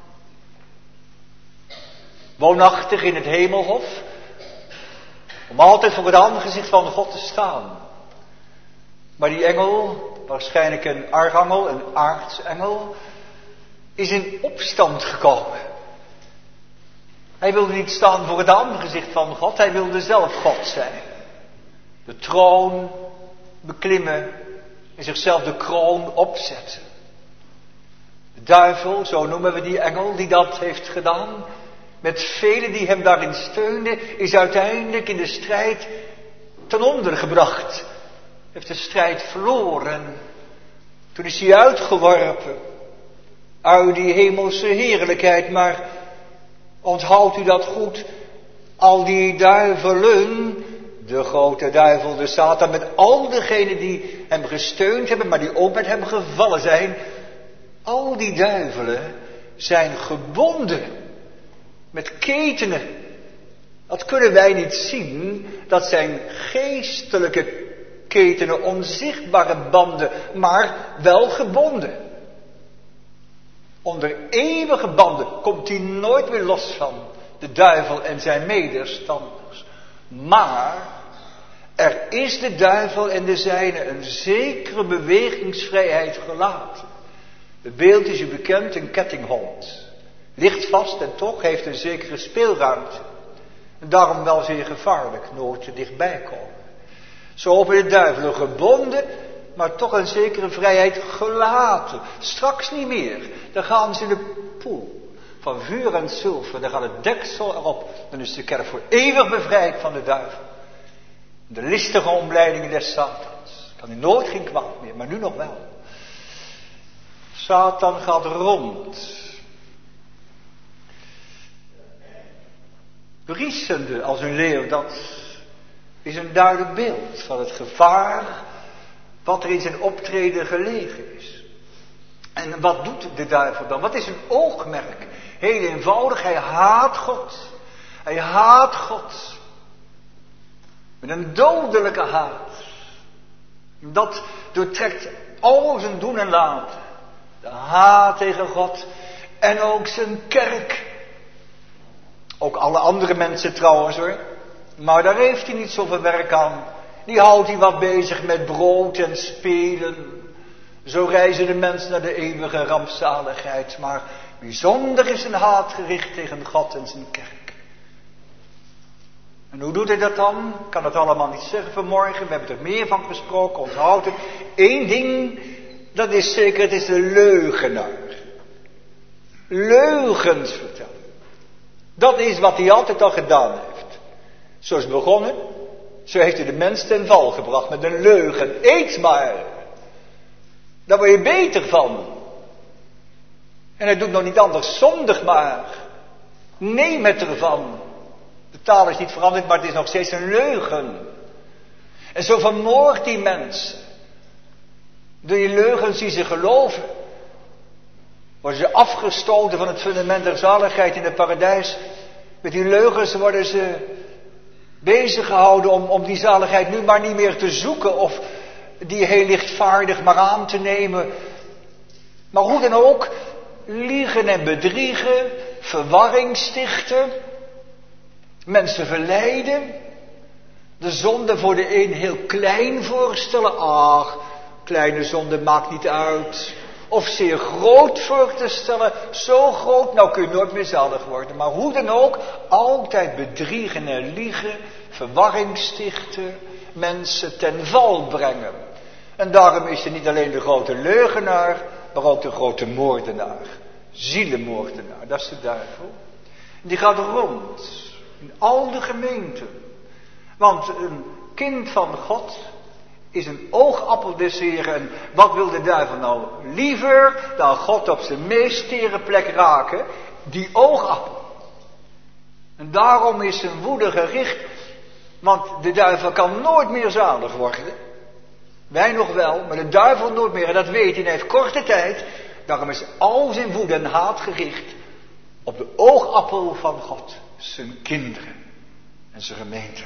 Woonachtig in het hemelhof. Om altijd voor het aangezicht van God te staan. Maar die engel, waarschijnlijk een archangel, een aartsengel, is in opstand gekomen. Hij wilde niet staan voor het aangezicht van God, hij wilde zelf God zijn. De troon beklimmen en zichzelf de kroon opzetten. De duivel, zo noemen we die engel die dat heeft gedaan, met velen die hem daarin steunden, is uiteindelijk in de strijd ten onder gebracht. Heeft de strijd verloren. Toen is hij uitgeworpen uit die hemelse heerlijkheid. Maar onthoudt u dat goed, al die duivelen, de grote duivel, de Satan, met al degenen die hem gesteund hebben, maar die ook met hem gevallen zijn, al die duivelen zijn gebonden met ketenen. Dat kunnen wij niet zien, dat zijn geestelijke ketenen, onzichtbare banden, maar wel gebonden. Onder eeuwige banden komt hij nooit meer los van, de duivel en zijn medestanders. Maar er is de duivel en de zijne een zekere bewegingsvrijheid gelaten. Het beeld is u bekend, een kettinghond. Ligt vast en toch heeft een zekere speelruimte. En daarom wel zeer gevaarlijk, nooit te dichtbij komen. Zo hebben de duivelen gebonden, maar toch een zekere vrijheid gelaten. Straks niet meer. Dan gaan ze in de poel van vuur en zilver. Dan gaat het deksel erop. Dan is de kerk voor eeuwig bevrijd van de duivel. De listige omleidingen des Satans. Kan hij nooit geen kwaad meer, maar nu nog wel. Satan gaat rond. Briesende als een leeuw, dat is een duidelijk beeld van het gevaar wat er in zijn optreden gelegen is. En wat doet de duivel dan? Wat is een oogmerk? Heel eenvoudig, hij haat God. Hij haat God. Met een dodelijke haat. Dat doortrekt al zijn doen en laten. De haat tegen God en ook zijn kerk. Ook alle andere mensen trouwens hoor. Maar daar heeft hij niet zoveel werk aan. Die houdt hij wat bezig met brood en spelen. Zo reizen de mensen naar de eeuwige rampzaligheid. Maar bijzonder is zijn haat gericht tegen God en zijn kerk. En hoe doet hij dat dan? Ik kan het allemaal niet zeggen vanmorgen. We hebben er meer van gesproken. Onthoud het. Eén ding, dat is zeker, het is de leugenaar. Leugens vertellen. Dat is wat hij altijd al gedaan heeft. Zo is begonnen. Zo heeft hij de mens ten val gebracht met een leugen. Eet maar. Daar word je beter van. En hij doet nog niet anders. Zondig maar. Neem het ervan. De taal is niet veranderd, maar het is nog steeds een leugen. En zo vermoordt die mensen. Door die leugens die ze geloven. Worden ze afgestoten van het fundament der zaligheid in het paradijs. Met die leugens worden ze bezig gehouden om, om die zaligheid nu maar niet meer te zoeken. Of die heel lichtvaardig maar aan te nemen. Maar hoe dan ook, liegen en bedriegen, verwarring stichten. Mensen verleiden. De zonde voor de een heel klein voorstellen. Ach, kleine zonde maakt niet uit. of zeer groot voor te stellen. Zo groot, nou kun je nooit meer zalig worden. Maar hoe dan ook, altijd bedriegen en liegen, verwarring stichten, mensen ten val brengen. En daarom is hij niet alleen de grote leugenaar, maar ook de grote moordenaar. Zielenmoordenaar, dat is de duivel. Die gaat rond in al de gemeenten. Want een kind van God is een oogappel des Heren. En wat wil de duivel nou liever dan God op zijn meest tere plek raken? Die oogappel. En daarom is zijn woede gericht. Want de duivel kan nooit meer zalig worden. Wij nog wel, maar de duivel nooit meer. En dat weet hij, hij heeft korte tijd. Daarom is al zijn woede en haat gericht op de oogappel van God. Zijn kinderen en zijn gemeente.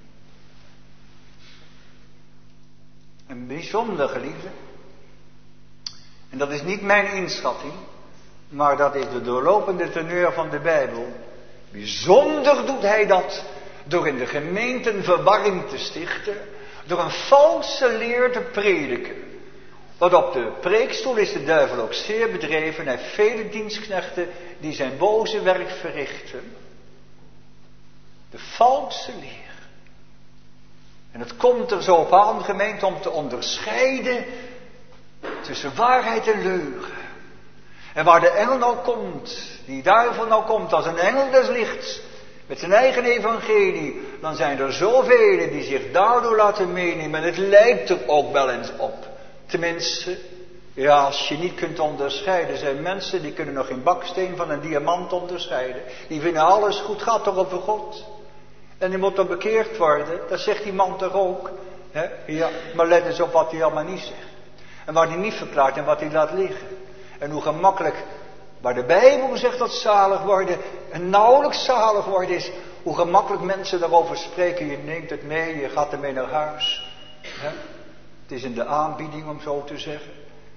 Een bijzonder geliefde. En dat is niet mijn inschatting, maar dat is de doorlopende teneur van de Bijbel. Bijzonder doet hij dat door in de gemeenten verwarring te stichten, door een valse leer te prediken. Want op de preekstoel is de duivel ook zeer bedreven. Hij heeft vele dienstknechten die zijn boze werk verrichten. De valse leer. En het komt er zo op aan, gemeente, om te onderscheiden tussen waarheid en leugen. En waar de engel nou komt, die duivel nou komt als een engel des lichts, met zijn eigen evangelie, dan zijn er zoveel die zich daardoor laten meenemen. En het lijkt er ook wel eens op. Tenminste, ja, als je niet kunt onderscheiden, zijn mensen die kunnen nog geen baksteen van een diamant onderscheiden. Die vinden alles goed, gaat toch over God. En die moet dan bekeerd worden, dat zegt die man toch ook. Hè? Ja, maar let eens op wat hij allemaal niet zegt. En wat hij niet verklaart en wat hij laat liggen. En hoe gemakkelijk, waar de Bijbel zegt dat zalig worden en nauwelijks zalig worden is, hoe gemakkelijk mensen daarover spreken. Je neemt het mee, je gaat ermee naar huis. Hè? Het is in de aanbieding, om zo te zeggen.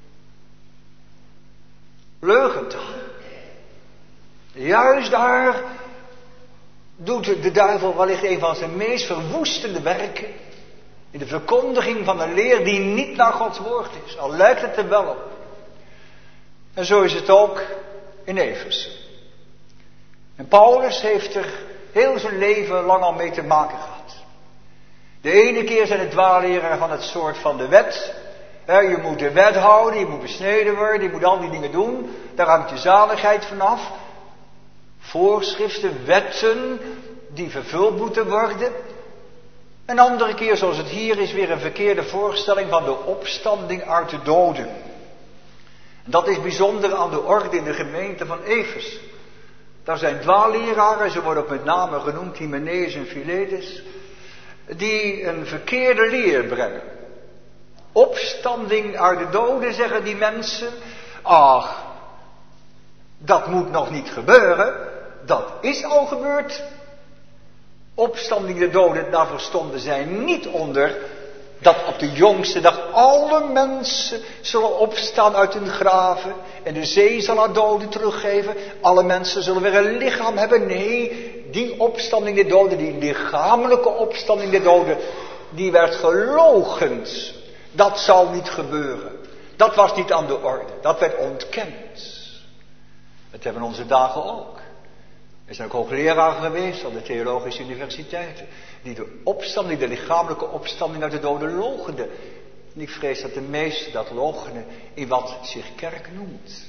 Leugentaal. Juist daar doet de duivel wellicht een van zijn meest verwoestende werken. In de verkondiging van een leer die niet naar Gods woord is. Al lijkt het er wel op. En zo is het ook in Efeze. En Paulus heeft er heel zijn leven lang al mee te maken gehad. De ene keer zijn het dwaalleraren van het soort van de wet. Je moet de wet houden, je moet besneden worden, je moet al die dingen doen. Daar hangt je zaligheid vanaf. Voorschriften, wetten die vervuld moeten worden. Een andere keer, zoals het hier is, weer een verkeerde voorstelling van de opstanding uit de doden. Dat is bijzonder aan de orde in de gemeente van Efeze. Daar zijn dwaalleraren, ze worden ook met name genoemd, Hymenaeus en Philetus, die een verkeerde leer brengen. Opstanding uit de doden, zeggen die mensen. Ach, dat moet nog niet gebeuren. Dat is al gebeurd. Opstanding der doden, daarvoor stonden zij niet onder dat op de jongste dag alle mensen zullen opstaan uit hun graven en de zee zal haar doden teruggeven. Alle mensen zullen weer een lichaam hebben. Nee, die opstanding der doden, die lichamelijke opstanding der doden, die werd geloochend. Dat zal niet gebeuren. Dat was niet aan de orde. Dat werd ontkend. Dat hebben we in onze dagen ook. Er zijn ook hoogleraren geweest aan de theologische universiteiten, die de opstanding, de lichamelijke opstanding uit de doden loochenden. En ik vrees dat de meesten dat loochenen in wat zich kerk noemt.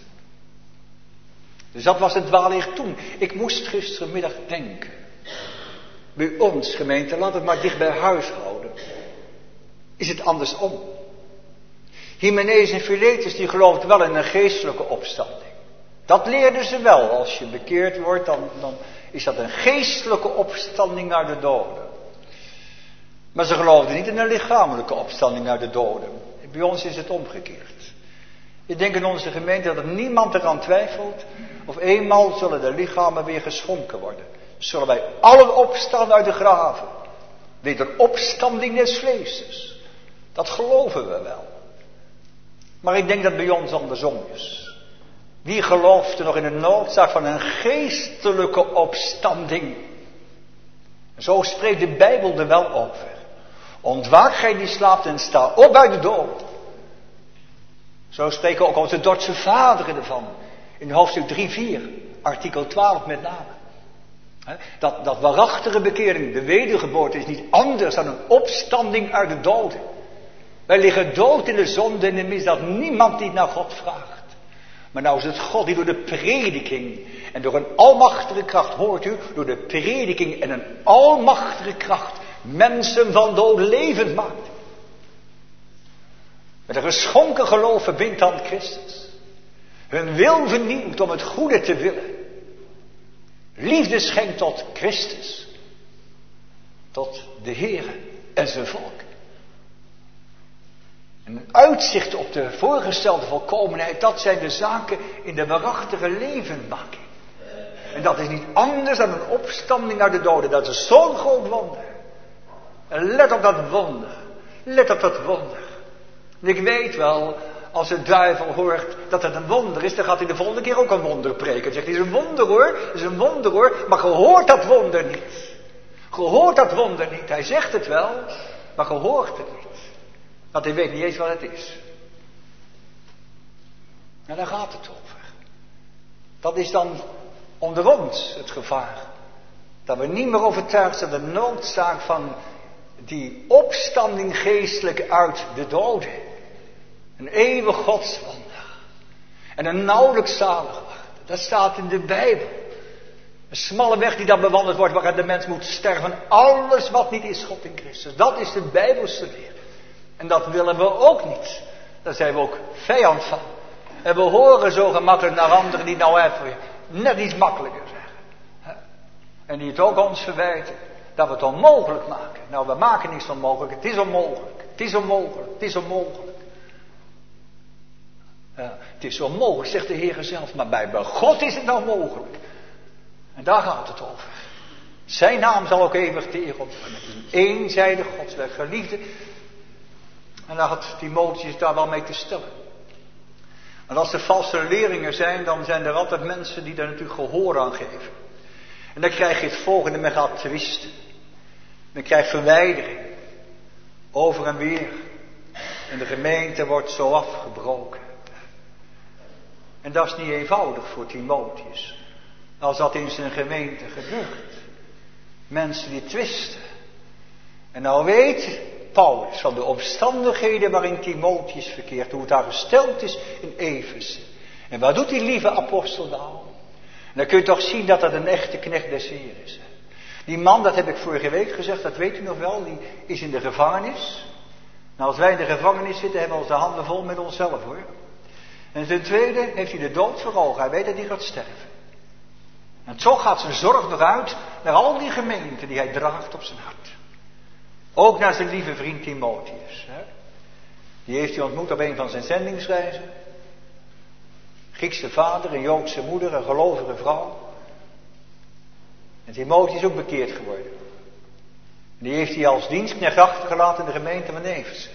Dus dat was het dwaalleer toen. Ik moest gisterenmiddag denken. Bij ons gemeente, laat het maar dicht bij huis houden. Is het andersom. Hymenaeus en Philetus die geloofden wel in een geestelijke opstanding. Dat leerden ze wel. Als je bekeerd wordt, dan, dan is dat een geestelijke opstanding uit de doden. Maar ze geloofden niet in een lichamelijke opstanding uit de doden. Bij ons is het omgekeerd. Ik denk in onze gemeente dat er niemand eraan twijfelt of eenmaal zullen de lichamen weer geschonken worden. Zullen wij allen opstaan uit de graven. Weder opstanding des vleeses. Dat geloven we wel. Maar ik denk dat bij ons andersom is. Wie gelooft er nog in de noodzaak van een geestelijke opstanding? Zo spreekt de Bijbel er wel over. Ontwaak gij die slaapt en sta op uit de dood. Zo spreken ook onze Dordtse vaderen ervan. In hoofdstuk drie vier, artikel twaalf met name. Dat, dat waarachtige bekering, de wedergeboorte, is niet anders dan een opstanding uit de doden. Wij liggen dood in de zonde en de misdaad. Niemand die naar God vraagt. Maar nou is het God die door de prediking en door een almachtige kracht, hoort u, door de prediking en een almachtige kracht mensen van dood levend maakt. Met een geschonken geloof verbindt aan Christus. Hun wil vernieuwt om het goede te willen. Liefde schenkt tot Christus. Tot de Heere en zijn volk. Een uitzicht op de voorgestelde volkomenheid, dat zijn de zaken in de waarachtige levendmaking. En dat is niet anders dan een opstanding uit de doden. Dat is zo'n groot wonder. En let op dat wonder. Let op dat wonder. En ik weet wel, als de duivel hoort dat het een wonder is, dan gaat hij de volgende keer ook een wonder preken. Dan zegt hij, het is een wonder hoor, het is een wonder hoor, maar je hoort dat wonder niet. Je hoort dat wonder niet. Hij zegt het wel, maar je hoort het niet. Want hij weet niet eens wat het is. En daar gaat het over. Dat is dan onder ons het gevaar. Dat we niet meer overtuigd zijn de noodzaak van die opstanding geestelijk uit de doden. Een eeuwig godswonder. En een nauwelijks zaligwaarde. Dat staat in de Bijbel. Een smalle weg die dan bewandeld wordt waarin de mens moet sterven. Alles wat niet is God in Christus. Dat is de Bijbelse leer. En dat willen we ook niet. Daar zijn we ook vijand van. En we horen zo gemakkelijk naar anderen die nou even net iets makkelijker zeggen. En die het ook ons verwijten. Dat we het onmogelijk maken. Nou, we maken niets onmogelijk. Het is onmogelijk. Het is onmogelijk. Het is onmogelijk. Ja, het is onmogelijk, zegt de Heer zelf. Maar bij God is het nou mogelijk. En daar gaat het over. Zijn naam zal ook eeuwig de eer ontvangen. Het is een eenzijdig godswerk, geliefde. En daar had Timotheus daar wel mee te stellen. En als er valse leerlingen zijn, dan zijn er altijd mensen die daar natuurlijk gehoor aan geven. En dan krijg je het volgende, men gaat twisten. Men krijgt verwijdering. Over en weer. En de gemeente wordt zo afgebroken. En dat is niet eenvoudig voor Timotheus. Als dat in zijn gemeente gebeurt. Mensen die twisten. En nou weet Paulus van de omstandigheden waarin Timotheus verkeert. Hoe het daar gesteld is in Efeze. En wat doet die lieve apostel nou? En dan kun je toch zien dat dat een echte knecht des Heeren is. Die man, dat heb ik vorige week gezegd, dat weet u nog wel, die is in de gevangenis. Nou, als wij in de gevangenis zitten, hebben we onze handen vol met onszelf hoor. En ten tweede heeft hij de dood voor ogen. Hij weet dat hij gaat sterven. En zo gaat zijn zorg nog uit naar al die gemeenten die hij draagt op zijn hart. Ook naar zijn lieve vriend Timotheus. Hè? Die heeft hij ontmoet op een van zijn zendingsreizen. Griekse vader, een Joodse moeder, een gelovige vrouw. En Timotheus is ook bekeerd geworden. En die heeft hij als dienstknecht achtergelaten in de gemeente van Efeze.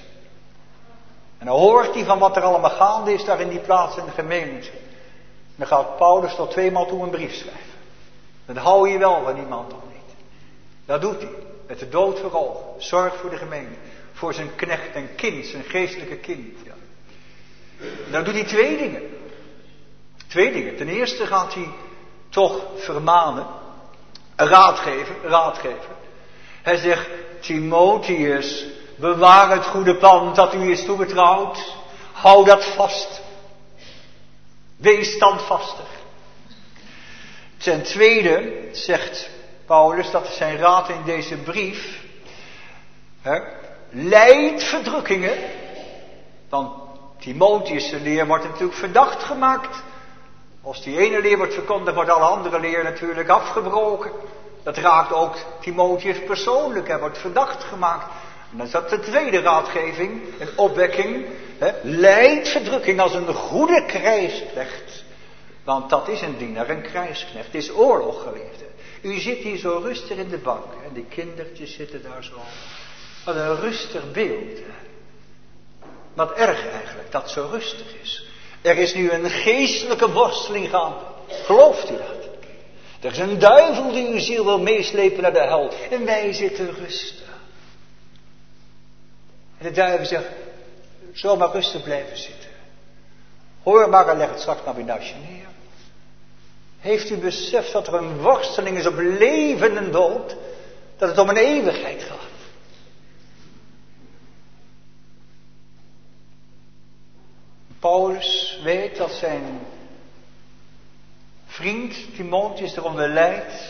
En dan hoort hij van wat er allemaal gaande is daar in die plaats in de gemeente. En dan gaat Paulus tot tweemaal toe een brief schrijven. Dat hou je wel van iemand toch niet. Dat doet hij. Met de dood voor ogen. Zorg voor de gemeente. Voor zijn knecht en kind. Zijn geestelijke kind. Ja. En dan doet hij twee dingen. Twee dingen. Ten eerste gaat hij toch vermanen. Raad geven. Raad geven. Hij zegt. Timotheus. Bewaar het goede pand dat u is toevertrouwd. Hou dat vast. Wees standvastig. Ten tweede zegt Paulus, dat is zijn raad in deze brief. Hè, lijd verdrukkingen. Want Timotheus' leer wordt natuurlijk verdacht gemaakt. Als die ene leer wordt verkondigd, wordt alle andere leer natuurlijk afgebroken. Dat raakt ook Timotheus persoonlijk. Hij wordt verdacht gemaakt. En dan is dat de tweede raadgeving, een opwekking. Hè, lijd verdrukking als een goede krijgsknecht. Want dat is een dienaar, een krijgsknecht. Het is oorlog, geliefde. U zit hier zo rustig in de bank. En die kindertjes zitten daar zo. Wat een rustig beeld. Wat erg eigenlijk, dat zo rustig is. Er is nu een geestelijke worsteling gaande. Gelooft u dat? Er is een duivel die uw ziel wil meeslepen naar de hel. En wij zitten rustig. En de duivel zegt, zomaar rustig blijven zitten. Hoor maar en leg het straks maar weer naast je neer. Heeft u beseft dat er een worsteling is op leven en dood? Dat het om een eeuwigheid gaat? Paulus weet dat zijn vriend Timotheus eronder lijdt.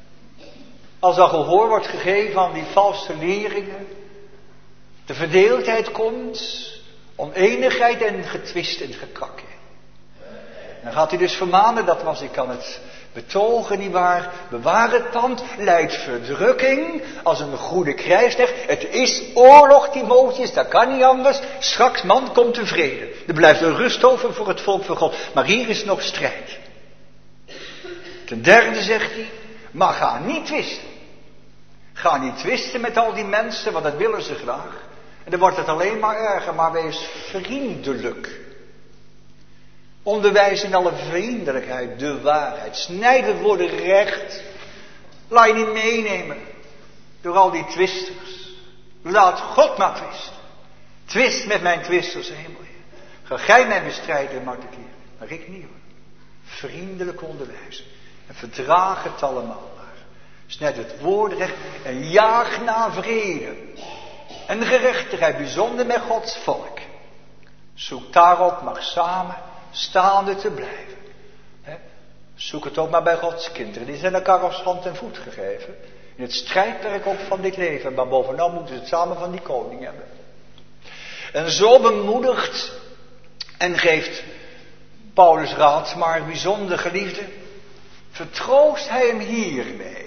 Als er gehoor wordt gegeven aan die valse leringen. De verdeeldheid komt. Oneenigheid en getwist en gekrakke. Dan gaat hij dus vermanen, dat was ik aan het betogen, nietwaar. Bewaar het pand, leidt verdrukking als een goede krijgsknecht. Het is oorlog, Timotheus, dat kan niet anders. Straks, man, komt de vrede. Er blijft een rust over voor het volk van God. Maar hier is nog strijd. Ten derde zegt hij, maar ga niet twisten. Ga niet twisten met al die mensen, want dat willen ze graag. En dan wordt het alleen maar erger, maar wees vriendelijk. Onderwijs in alle vriendelijkheid, de waarheid. Snijd het woorden recht. Laat je niet meenemen door al die twisters. Laat God maar twisten. Twist met mijn twisters, hemel. Ga gij mij bestrijden, maar te keren. Maar ik niet hoor. Vriendelijk onderwijs. En verdraag het allemaal maar. Snijd het woord recht en jaag naar vrede. En gerechtigheid, bijzonder met Gods volk. Zoek daarop maar samen staande te blijven. He? Zoek het ook maar bij Gods kinderen. Die zijn elkaar als hand en voet gegeven. In het strijdperk ook van dit leven. Maar bovenal moeten ze het samen van die koning hebben. En zo bemoedigt en geeft Paulus raad, maar bijzonder geliefde, vertroost hij hem hiermee.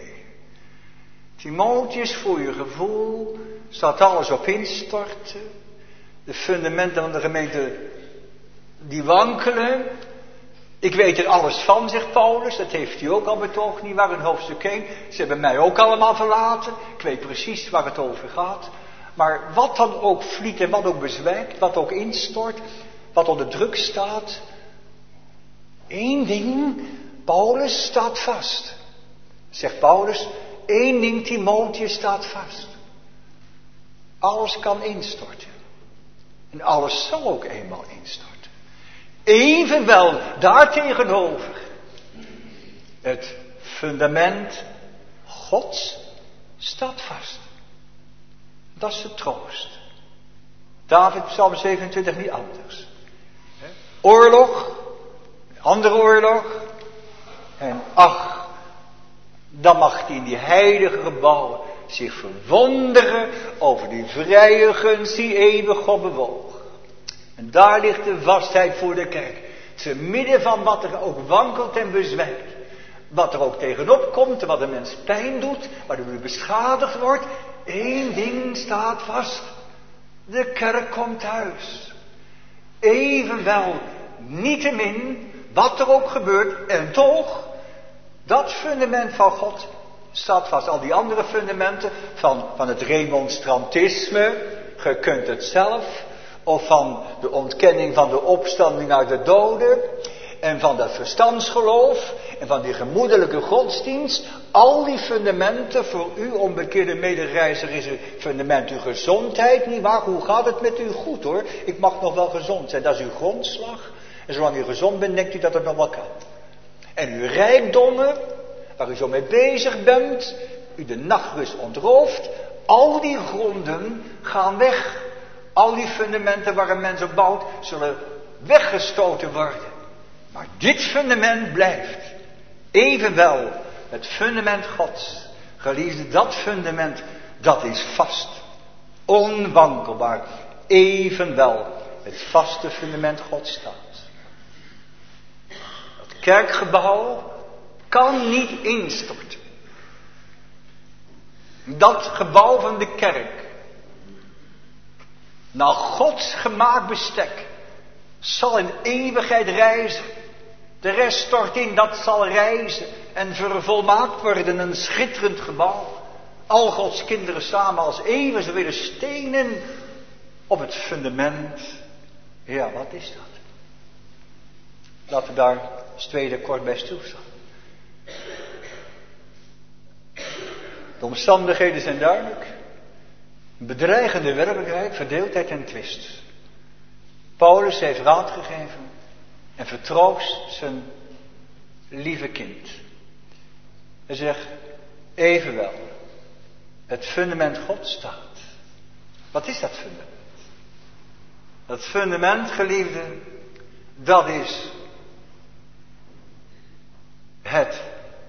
Timotheus, voor je gevoel staat alles op instorten. De fundamenten van de gemeente, die wankelen. Ik weet er alles van, zegt Paulus. Dat heeft hij ook al betoogd, niet waar, in hoofdstuk één. Ze hebben mij ook allemaal verlaten. Ik weet precies waar het over gaat. Maar wat dan ook vliet en wat ook bezwijkt, wat ook instort, wat onder druk staat. Eén ding, Paulus staat vast. Zegt Paulus, één ding, Timotheus staat vast. Alles kan instorten. En alles zal ook eenmaal instorten. Evenwel daartegenover het fundament Gods staat vast. Dat is de troost. David, Psalm zevenentwintig, niet anders. Oorlog, andere oorlog. En ach, dan mag hij in die heilige gebouwen zich verwonderen over die vrije gunst die eeuwig God bewoog. En daar ligt de vastheid voor de kerk. Te midden van wat er ook wankelt en bezwijkt. Wat er ook tegenop komt en wat de mens pijn doet, waardoor u beschadigd wordt. Eén ding staat vast. De kerk komt thuis. Evenwel, niettemin, wat er ook gebeurt, en toch, dat fundament van God staat vast. Al die andere fundamenten van, van het remonstrantisme, ge kunt het zelf, of van de ontkenning van de opstanding uit de doden, en van dat verstandsgeloof, en van die gemoedelijke godsdienst, al die fundamenten voor u onbekeerde medereiziger is het fundament uw gezondheid, nietwaar? Hoe gaat het met u? Goed hoor, ik mag nog wel gezond zijn, dat is uw grondslag. En zolang u gezond bent, denkt u dat het nog wel kan. En uw rijkdommen, waar u zo mee bezig bent, u de nachtrust ontrooft, al die gronden gaan weg. Al die fundamenten waar een mens op bouwt, zullen weggestoten worden. Maar dit fundament blijft. Evenwel, het fundament Gods. Geliefde, dat fundament, dat is vast. Onwankelbaar. Evenwel, het vaste fundament Gods staat. Het kerkgebouw kan niet instorten. Dat gebouw van de kerk, naar Gods gemaakt bestek, zal in eeuwigheid reizen. De rest stort in, dat zal reizen en vervolmaakt worden, een schitterend gebouw. Al Gods kinderen samen als eeuwig, ze willen stenen op het fundament. Ja, wat is dat? Laten we daar als tweede kort bij stilstaan. De omstandigheden zijn duidelijk. Bedreigende werkelijkheid, verdeeldheid en twist. Paulus heeft raad gegeven. en vertroost zijn lieve kind. Hij zegt, evenwel, het fundament God staat. Wat is dat fundament? Dat fundament, geliefde, dat is het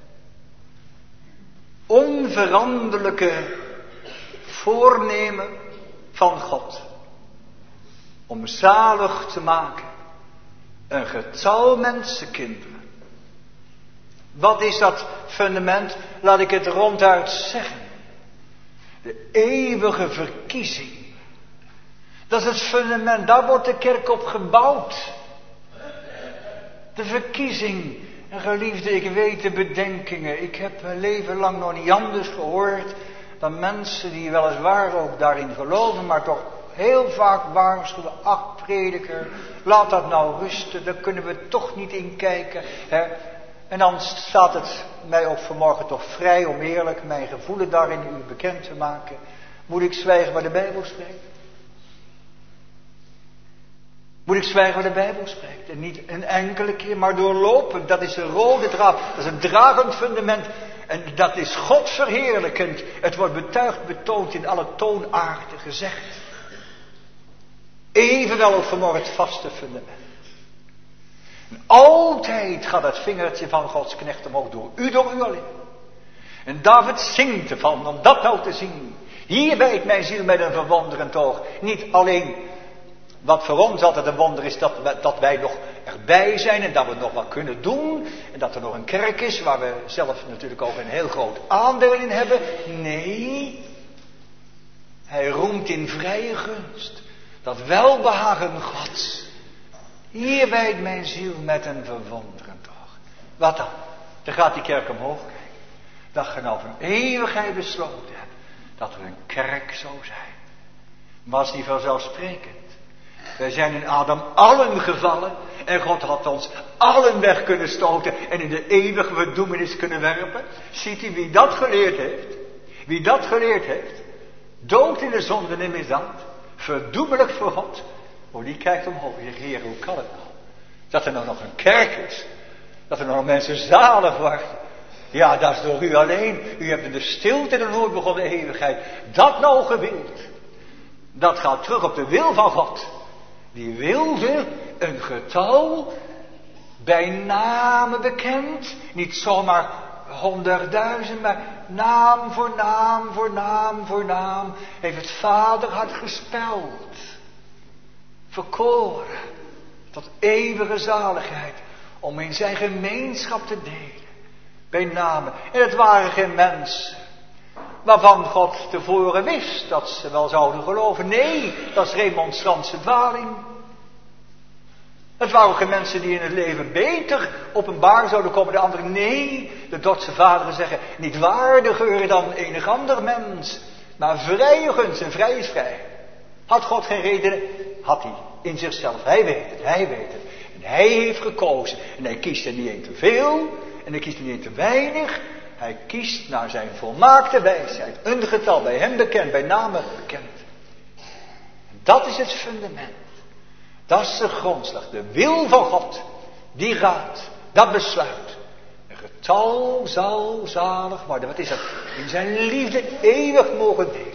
onveranderlijke voornemen van God om zalig te maken een getal mensenkinderen. Wat is dat fundament? Laat ik het ronduit zeggen. De eeuwige verkiezing. Dat is het fundament, daar wordt de kerk op gebouwd. De verkiezing. En geliefde, ik weet de bedenkingen. Ik heb mijn leven lang nog niet anders gehoord dan mensen die weliswaar ook daarin geloven, maar toch heel vaak waarschuwen. Ach, prediker, laat dat nou rusten, daar kunnen we toch niet in kijken. Hè? En dan staat het mij ook vanmorgen toch vrij om eerlijk mijn gevoelen daarin u bekend te maken. Moet ik zwijgen waar de Bijbel spreekt? Moet ik zwijgen waar de Bijbel spreekt? En niet een enkele keer, maar doorlopend. Dat is een rode draad. Dat is een dragend fundament. En dat is God verheerlijkend. Het wordt betuigd, betoond in alle toonaarden gezegd. Evenwel ook vanmorgen het vaste fundament. En altijd gaat het vingertje van Gods knecht omhoog door u, door u alleen. En David zingt ervan om dat nou te zien. Hier wijdt mijn ziel met een verwonderend oog. Niet alleen wat voor ons altijd een wonder is dat, we, dat wij nog erbij zijn en dat we nog wat kunnen doen. En dat er nog een kerk is waar we zelf natuurlijk ook een heel groot aandeel in hebben. Nee, hij roemt in vrije gunst dat welbehagen Gods. Hier wijdt mijn ziel met een verwonderend oog. Wat dan? Dan gaat die kerk omhoog kijken. Dat je nou van eeuwigheid besloten hebt dat er een kerk zou zijn. Maar is niet vanzelfsprekend. Wij zijn in Adam allen gevallen en God had ons allen weg kunnen stoten en in de eeuwige verdoemenis kunnen werpen. Ziet u wie dat geleerd heeft? Wie dat geleerd heeft? Dood in de zonde en misdaad. Verdoemelijk voor God. Oh, die kijkt omhoog en zegt, Heer, hoe kan het nou? Dat er nou nog een kerk is. Dat er nog mensen zalig worden. Ja, dat is door u alleen. U hebt in de stilte en nooit begonnen eeuwigheid dat nou gewild. Dat gaat terug op de wil van God. Die wilde een getal bij name bekend. Niet zomaar honderdduizend, maar naam voor naam voor naam voor naam. Heeft het vaderhart gespeld. Verkoren tot eeuwige zaligheid. Om in zijn gemeenschap te delen. Bij name. En het waren geen mensen waarvan God tevoren wist dat ze wel zouden geloven. Nee, dat is remonstrantse dwaling. Het waren ook geen mensen die in het leven beter openbaar zouden komen dan anderen. Nee, de Dordtse vaderen zeggen, niet waardiger dan enig ander mens. Maar vrije gunst en vrij is vrij. Had God geen reden? Had hij in zichzelf. Hij weet het, hij weet het. En hij heeft gekozen. En hij kiest er niet een te veel. En hij kiest er niet een te weinig. Hij kiest naar zijn volmaakte wijsheid. Een getal bij hem bekend, bij name bekend. Dat is het fundament. Dat is de grondslag. De wil van God. Die raad. Dat besluit. Een getal zal zalig worden. Wat is dat? In zijn liefde eeuwig mogen delen.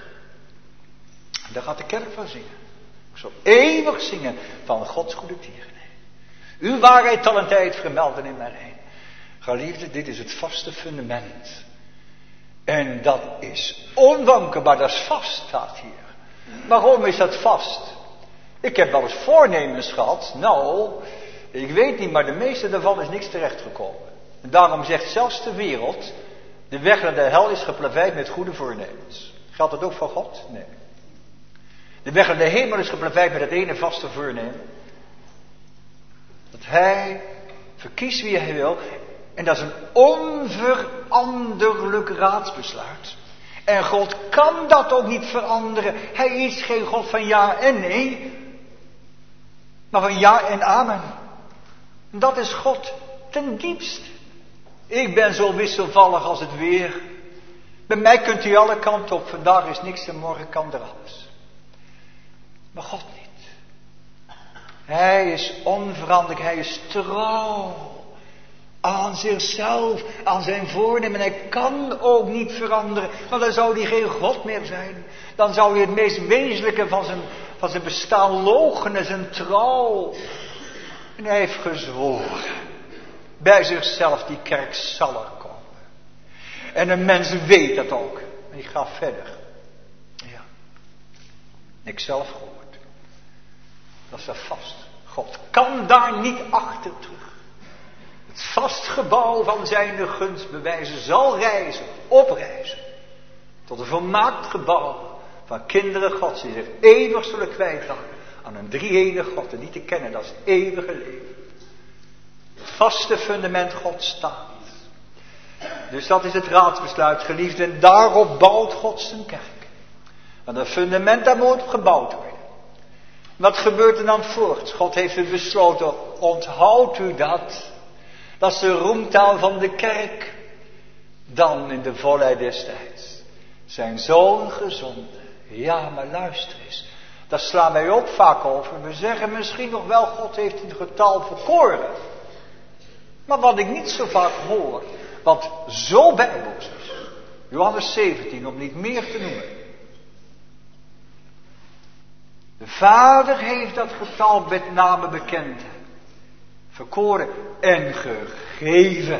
En daar gaat de kerk van zingen. Ik zal eeuwig zingen van Gods goede tierenheid. Uw waarheid tal en tijd vermelden in mijn heen. Geliefde, dit is het vaste fundament. En dat is onwankelbaar, dat is vast, staat hier. Waarom is dat vast? Ik heb wel eens voornemens gehad. Nou, ik weet niet, maar de meeste daarvan is niks terechtgekomen. En daarom zegt zelfs de wereld, de weg naar de hel is geplaveid met goede voornemens. Geldt dat ook voor God? Nee. De weg naar de hemel is geplaveid met het ene vaste voornemen. Dat hij verkiest wie hij wil. En dat is een onveranderlijk raadsbesluit. En God kan dat ook niet veranderen. Hij is geen God van ja en nee. Maar van ja en amen. Dat is God ten diepste. Ik ben zo wisselvallig als het weer. Bij mij kunt u alle kanten op. Vandaag is niks en morgen kan er alles. Maar God niet. Hij is onveranderlijk, hij is trouw aan zichzelf, aan zijn voornemen. Hij kan ook niet veranderen, want dan zou hij geen God meer zijn. Dan zou hij het meest wezenlijke van zijn, van zijn bestaan loochenen, zijn trouw. En hij heeft gezworen bij zichzelf, die kerk zal er komen. En een mens weet dat ook. En ik ga verder. Ja. Ik zelf gehoord. Dat is er vast. God kan daar niet achter terug. Het vast gebouw van zijn gunst bewijzen zal reizen, opreizen. Tot een volmaakt gebouw van kinderen Gods die zich eeuwig zullen kwijtraken aan een drie-enige God en niet te kennen, dat is het eeuwige leven. Het vaste fundament God staat. Dus dat is het raadsbesluit, geliefden, en daarop bouwt God zijn kerk. Want een fundament daar moet op gebouwd worden. Wat gebeurt er dan voorts? God heeft het besloten, onthoudt u dat? Dat is de roemtaal van de kerk. Dan in de volheid des tijds. Zijn zoon gezonden. Ja, maar luister eens. Daar slaan wij ook vaak over. We zeggen misschien nog wel, God heeft het getal verkoren. Maar wat ik niet zo vaak hoor, wat zo bijbels is. Johannes zeventien, om niet meer te noemen. De Vader heeft dat getal met name bekend. Verkoren en gegeven.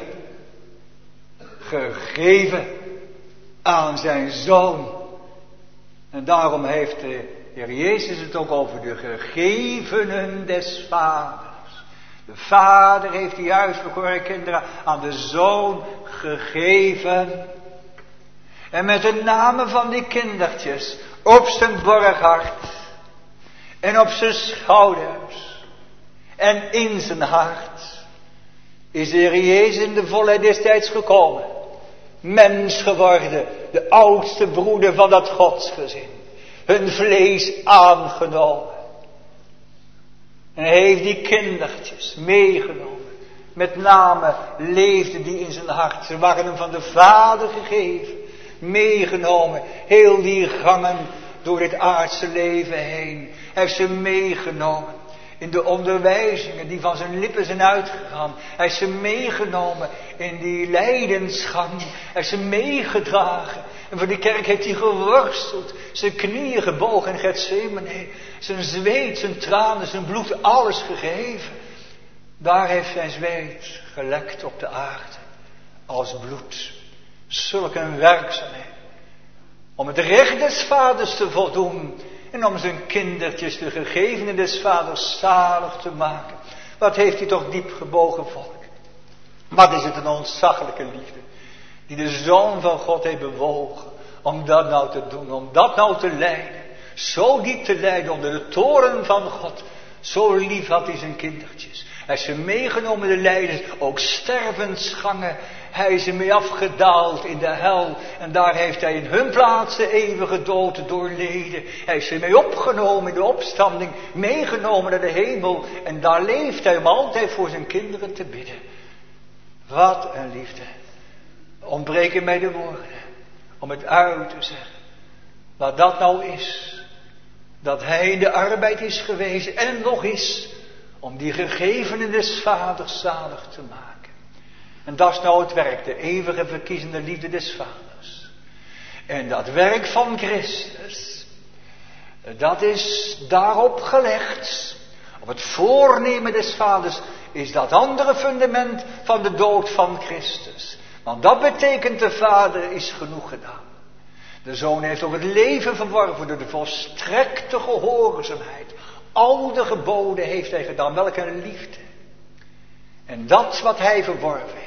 Gegeven aan zijn Zoon. En daarom heeft de Heer Jezus het ook over de gegevenen des Vaders. De Vader heeft die uitverkoren kinderen aan de Zoon gegeven. En met de namen van die kindertjes op zijn borghart en op zijn schouders en in zijn hart is de Heer Jezus in de volheid des tijds gekomen. Mens geworden, de oudste broeder van dat godsgezin. Hun vlees aangenomen. En hij heeft die kindertjes meegenomen. Met name leefden die in zijn hart. Ze waren hem van de Vader gegeven. Meegenomen. Heel die gangen door dit aardse leven heen. Hij heeft ze meegenomen. In de onderwijzingen die van zijn lippen zijn uitgegaan. Hij heeft ze meegenomen in die lijdensgang. Hij heeft ze meegedragen. En voor die kerk heeft hij geworsteld. Zijn knieën gebogen in Gethsemane. Zijn zweet, zijn tranen, zijn bloed, alles gegeven. Daar heeft zijn zweet gelekt op de aarde. Als bloed. Zulk een werkzaamheid. Om het recht des vaders te voldoen. En om zijn kindertjes, de gegevenen des vaders, zalig te maken. Wat heeft hij toch diep gebogen volk. Wat is het een ontzaglijke liefde. Die de Zoon van God heeft bewogen. Om dat nou te doen. Om dat nou te lijden. Zo diep te lijden onder de toren van God. Zo lief had hij zijn kindertjes. Hij is ze meegenomen de lijdens. Ook stervensgangen. Hij is ermee afgedaald in de hel. En daar heeft hij in hun plaats de eeuwige dood doorleden. Hij is ermee opgenomen in de opstanding. Meegenomen naar de hemel. En daar leeft hij om altijd voor zijn kinderen te bidden. Wat een liefde. Ontbreken mij de woorden. Om het uit te zeggen. Wat dat nou is. Dat hij in de arbeid is geweest. En nog is. Om die gegevenen des vaders zalig te maken. En dat is nou het werk, de eeuwige verkiezende liefde des vaders. En dat werk van Christus, dat is daarop gelegd. Op het voornemen des vaders is dat andere fundament van de dood van Christus. Want dat betekent de vader is genoeg gedaan. De zoon heeft ook het leven verworven door de volstrekte gehoorzaamheid. Al de geboden heeft hij gedaan, welke een liefde. En dat wat hij verworven heeft.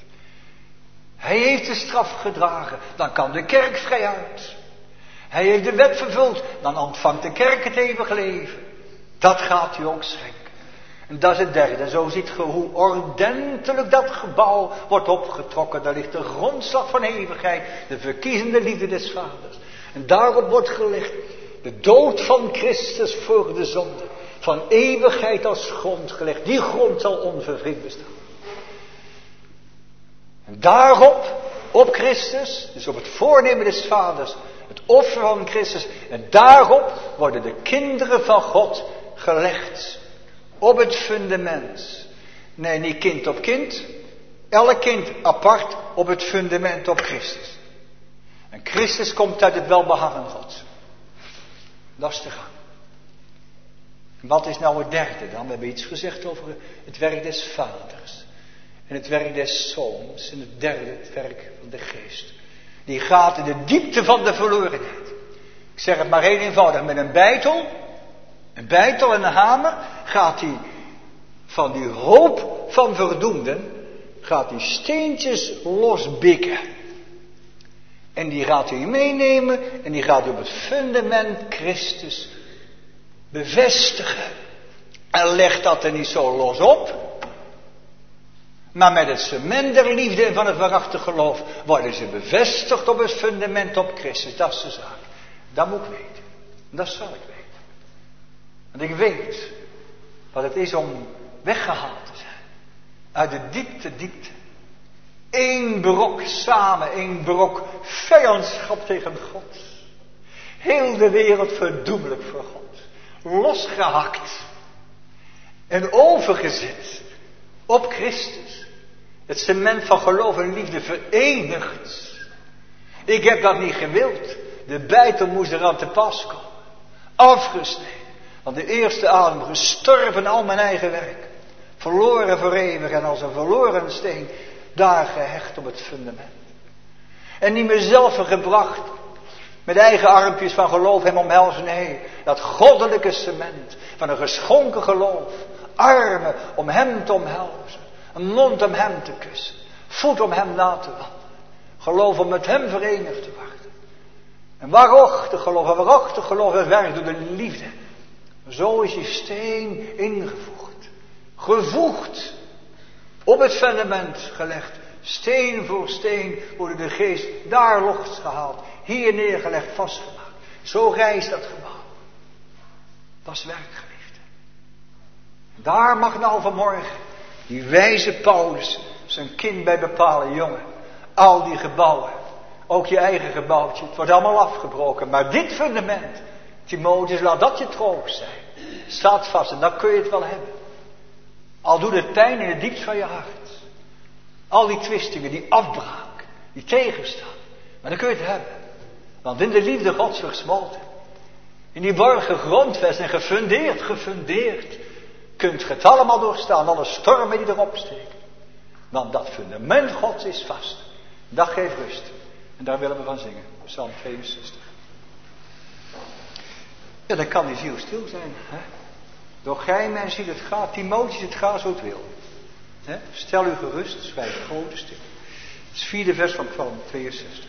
Hij heeft de straf gedragen, dan kan de kerk vrij uit. Hij heeft de wet vervuld, dan ontvangt de kerk het eeuwig leven. Dat gaat u ook schenken. En dat is het derde. Zo ziet ge hoe ordentelijk dat gebouw wordt opgetrokken. Daar ligt de grondslag van eeuwigheid, de verkiezende liefde des vaders. En daarop wordt gelegd de dood van Christus voor de zonde. Van eeuwigheid als grond gelegd. Die grond zal onverwrikt bestaan. En daarop, op Christus, dus op het voornemen des vaders, het offer van Christus. En daarop worden de kinderen van God gelegd. op het fundament. Nee, niet kind op kind. Elk kind apart op het fundament op Christus. En Christus komt uit het welbehagen Gods. Dat is te gaan. Wat is nou het derde dan? We hebben iets gezegd over het werk des vaders. En het werk des zoons. En het derde, het werk van de geest. Die gaat in de diepte van de verlorenheid. Ik zeg het maar heel eenvoudig. Met een beitel. Een beitel en een hamer. Gaat hij van die hoop van verdoemden. Gaat hij steentjes losbikken. En die gaat hij meenemen. En die gaat hij op het fundament Christus bevestigen. En legt dat er niet zo los op. Maar met het cement der liefde en van het waarachtig geloof worden ze bevestigd op het fundament op Christus. Dat is de zaak. Dat moet ik weten. Dat zal ik weten. Want ik weet wat het is om weggehaald te zijn. Uit de diepte, diepte. Eén brok samen, één brok vijandschap tegen God. Heel de wereld verdoemelijk voor God. Losgehakt. En overgezet op Christus. Het cement van geloof en liefde verenigd. Ik heb dat niet gewild. De beitel moest eraan te pas komen. Afgesneden. Want de eerste adem gestorven al mijn eigen werk. Verloren voor eeuwig en als een verloren steen. Daar gehecht op het fundament. En niet mezelf gebracht. Met eigen armpjes van geloof hem omhelzen. Nee, dat goddelijke cement van een geschonken geloof. Armen om hem te omhelzen. Een mond om hem te kussen. Voet om hem na te wandelen. Geloof om met hem verenigd te worden. En waarachtig geloof, en waarachtig geloof is werkt door de liefde. Zo is die steen ingevoegd. Gevoegd. Op het fundament gelegd. Steen voor steen wordt de geest daar losgehaald. Hier neergelegd, vastgemaakt. Zo rijst dat gebouw. Dat is werk, geliefde. Daar mag nou vanmorgen die wijze Paulus zijn kind bij bepalen. Jongen, al die gebouwen. Ook je eigen gebouwtje. Het wordt allemaal afgebroken. Maar dit fundament, Timotheus, laat dat je troost zijn. Staat vast en dan kun je het wel hebben. Al doet het pijn in het diepst van je hart. Al die twistingen, die afbraak, die tegenstaan. Maar dan kun je het hebben. Want in de liefde Gods versmolten. In die borg gegrondvest en gefundeerd, gefundeerd. Kunt je het allemaal doorstaan, alle stormen die erop steken. Want dat fundament Gods is vast. Dat geeft rust. En daar willen we van zingen. Psalm tweeënzestig. Ja, dan kan die ziel stil zijn. Hè? Door gij mijn ziel het gaat, Timotheus het gaat zo het wil. Hè? Stel u gerust, schrijf grote stil. Het is het vierde vers van Psalm tweeënzestig.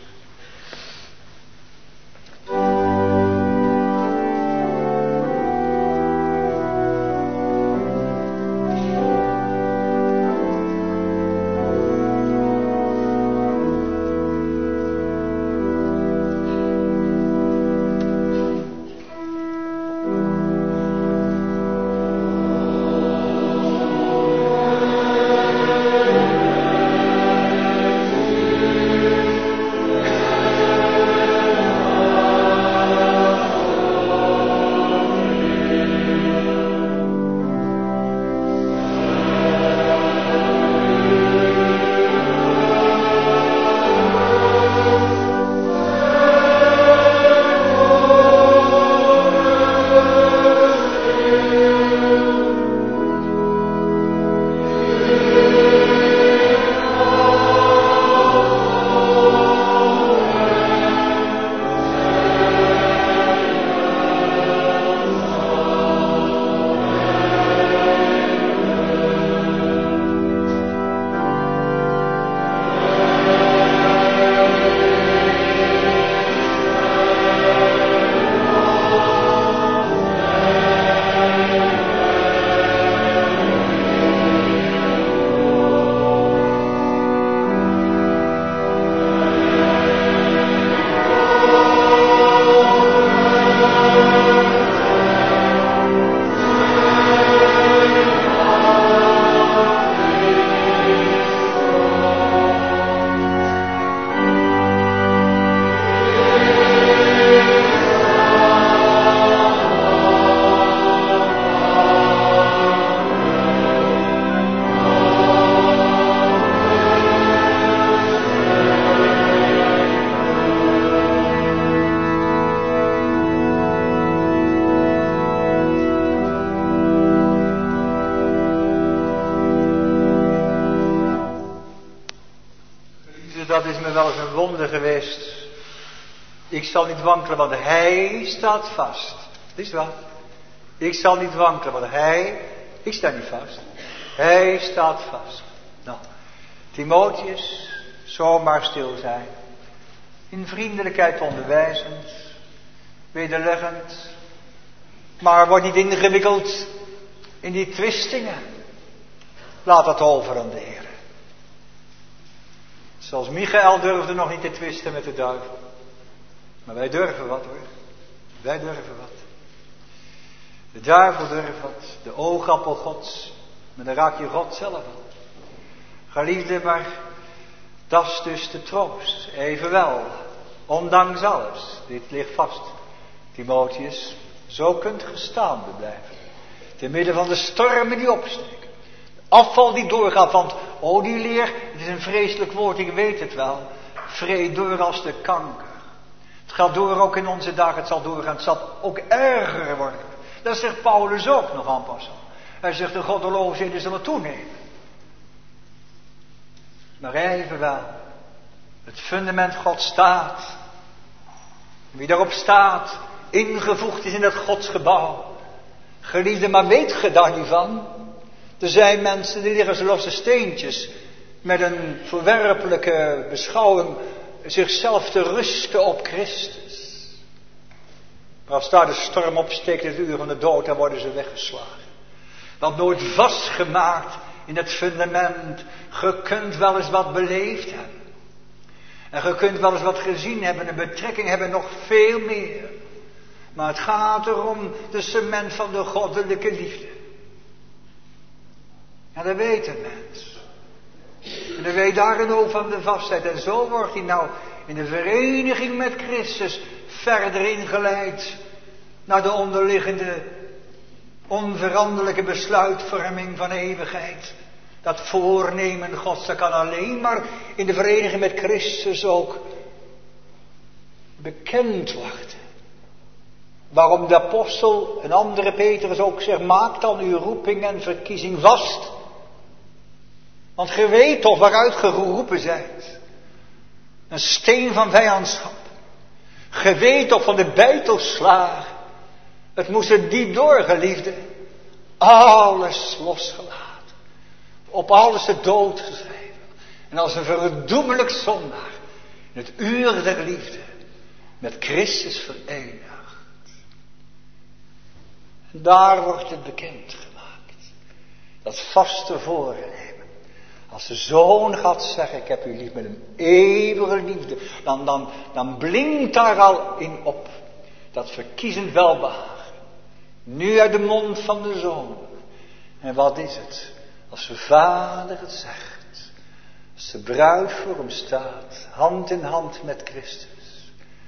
Dus dat is me wel eens een wonder geweest. Ik zal niet wankelen, want hij staat vast. Is wat? Ik zal niet wankelen, want hij, ik sta niet vast. Hij staat vast. Nou, Timotheus, zomaar stil zijn. In vriendelijkheid onderwijzend, wederleggend. Maar word niet ingewikkeld in die twistingen. Laat dat over aan de Heer. Zoals Michael durfde nog niet te twisten met de duivel. Maar wij durven wat hoor. Wij durven wat. De duivel durft wat. De oogappel Gods. Maar dan raak je God zelf aan. Geliefde, maar dat is dus de troost. Evenwel, ondanks alles. Dit ligt vast. Timotheus, zo kunt ge staande blijven. Te midden van de stormen die opsteken. Afval die doorgaat, want, oh die leer, het is een vreselijk woord, ik weet het wel. Vreet door als de kanker. Het gaat door ook in onze dagen, het zal doorgaan, het zal ook erger worden. Dat zegt Paulus ook nog aan pas. Hij zegt de goddeloosheden zullen toenemen. Maar evenwel, het fundament God staat. Wie daarop staat, ingevoegd is in het Godsgebouw. Geliefde, maar weet ge daar niet van? Er zijn mensen die liggen als losse steentjes met een verwerpelijke beschouwing zichzelf te rusten op Christus. Maar als daar de storm opsteekt in het uur van de dood, dan worden ze weggeslagen. Want nooit vastgemaakt in het fundament. Je kunt wel eens wat beleefd hebben. En je kunt wel eens wat gezien hebben, een betrekking hebben, nog veel meer. Maar het gaat erom de cement van de goddelijke liefde. En dat weet een mens. En dan weet daarin ook van de vastheid. En zo wordt hij nou in de vereniging met Christus verder ingeleid naar de onderliggende onveranderlijke besluitvorming van eeuwigheid. Dat voornemen Gods, dat kan alleen maar in de vereniging met Christus ook bekend worden. Waarom de apostel en andere Petrus ook zegt, maak dan uw roeping en verkiezing vast. Want ge weet toch waaruit ge geroepen zijt. Een steen van vijandschap. Ge weet toch van de bijtelslagen. Het moest er diep door, geliefde. Alles losgelaten. Op alles de dood geschreven. En als een verdoemelijk zondaar. In het uur der liefde. Met Christus verenigd. En daar wordt het bekend gemaakt. Dat vaste voornemen. Als de Zoon gaat zeggen, ik heb u lief met een eeuwige liefde. Dan, dan, dan blinkt daar al in op. Dat verkiezend welbehagen. Nu uit de mond van de Zoon. En wat is het? Als de Vader het zegt. Als de bruid voor hem staat. Hand in hand met Christus.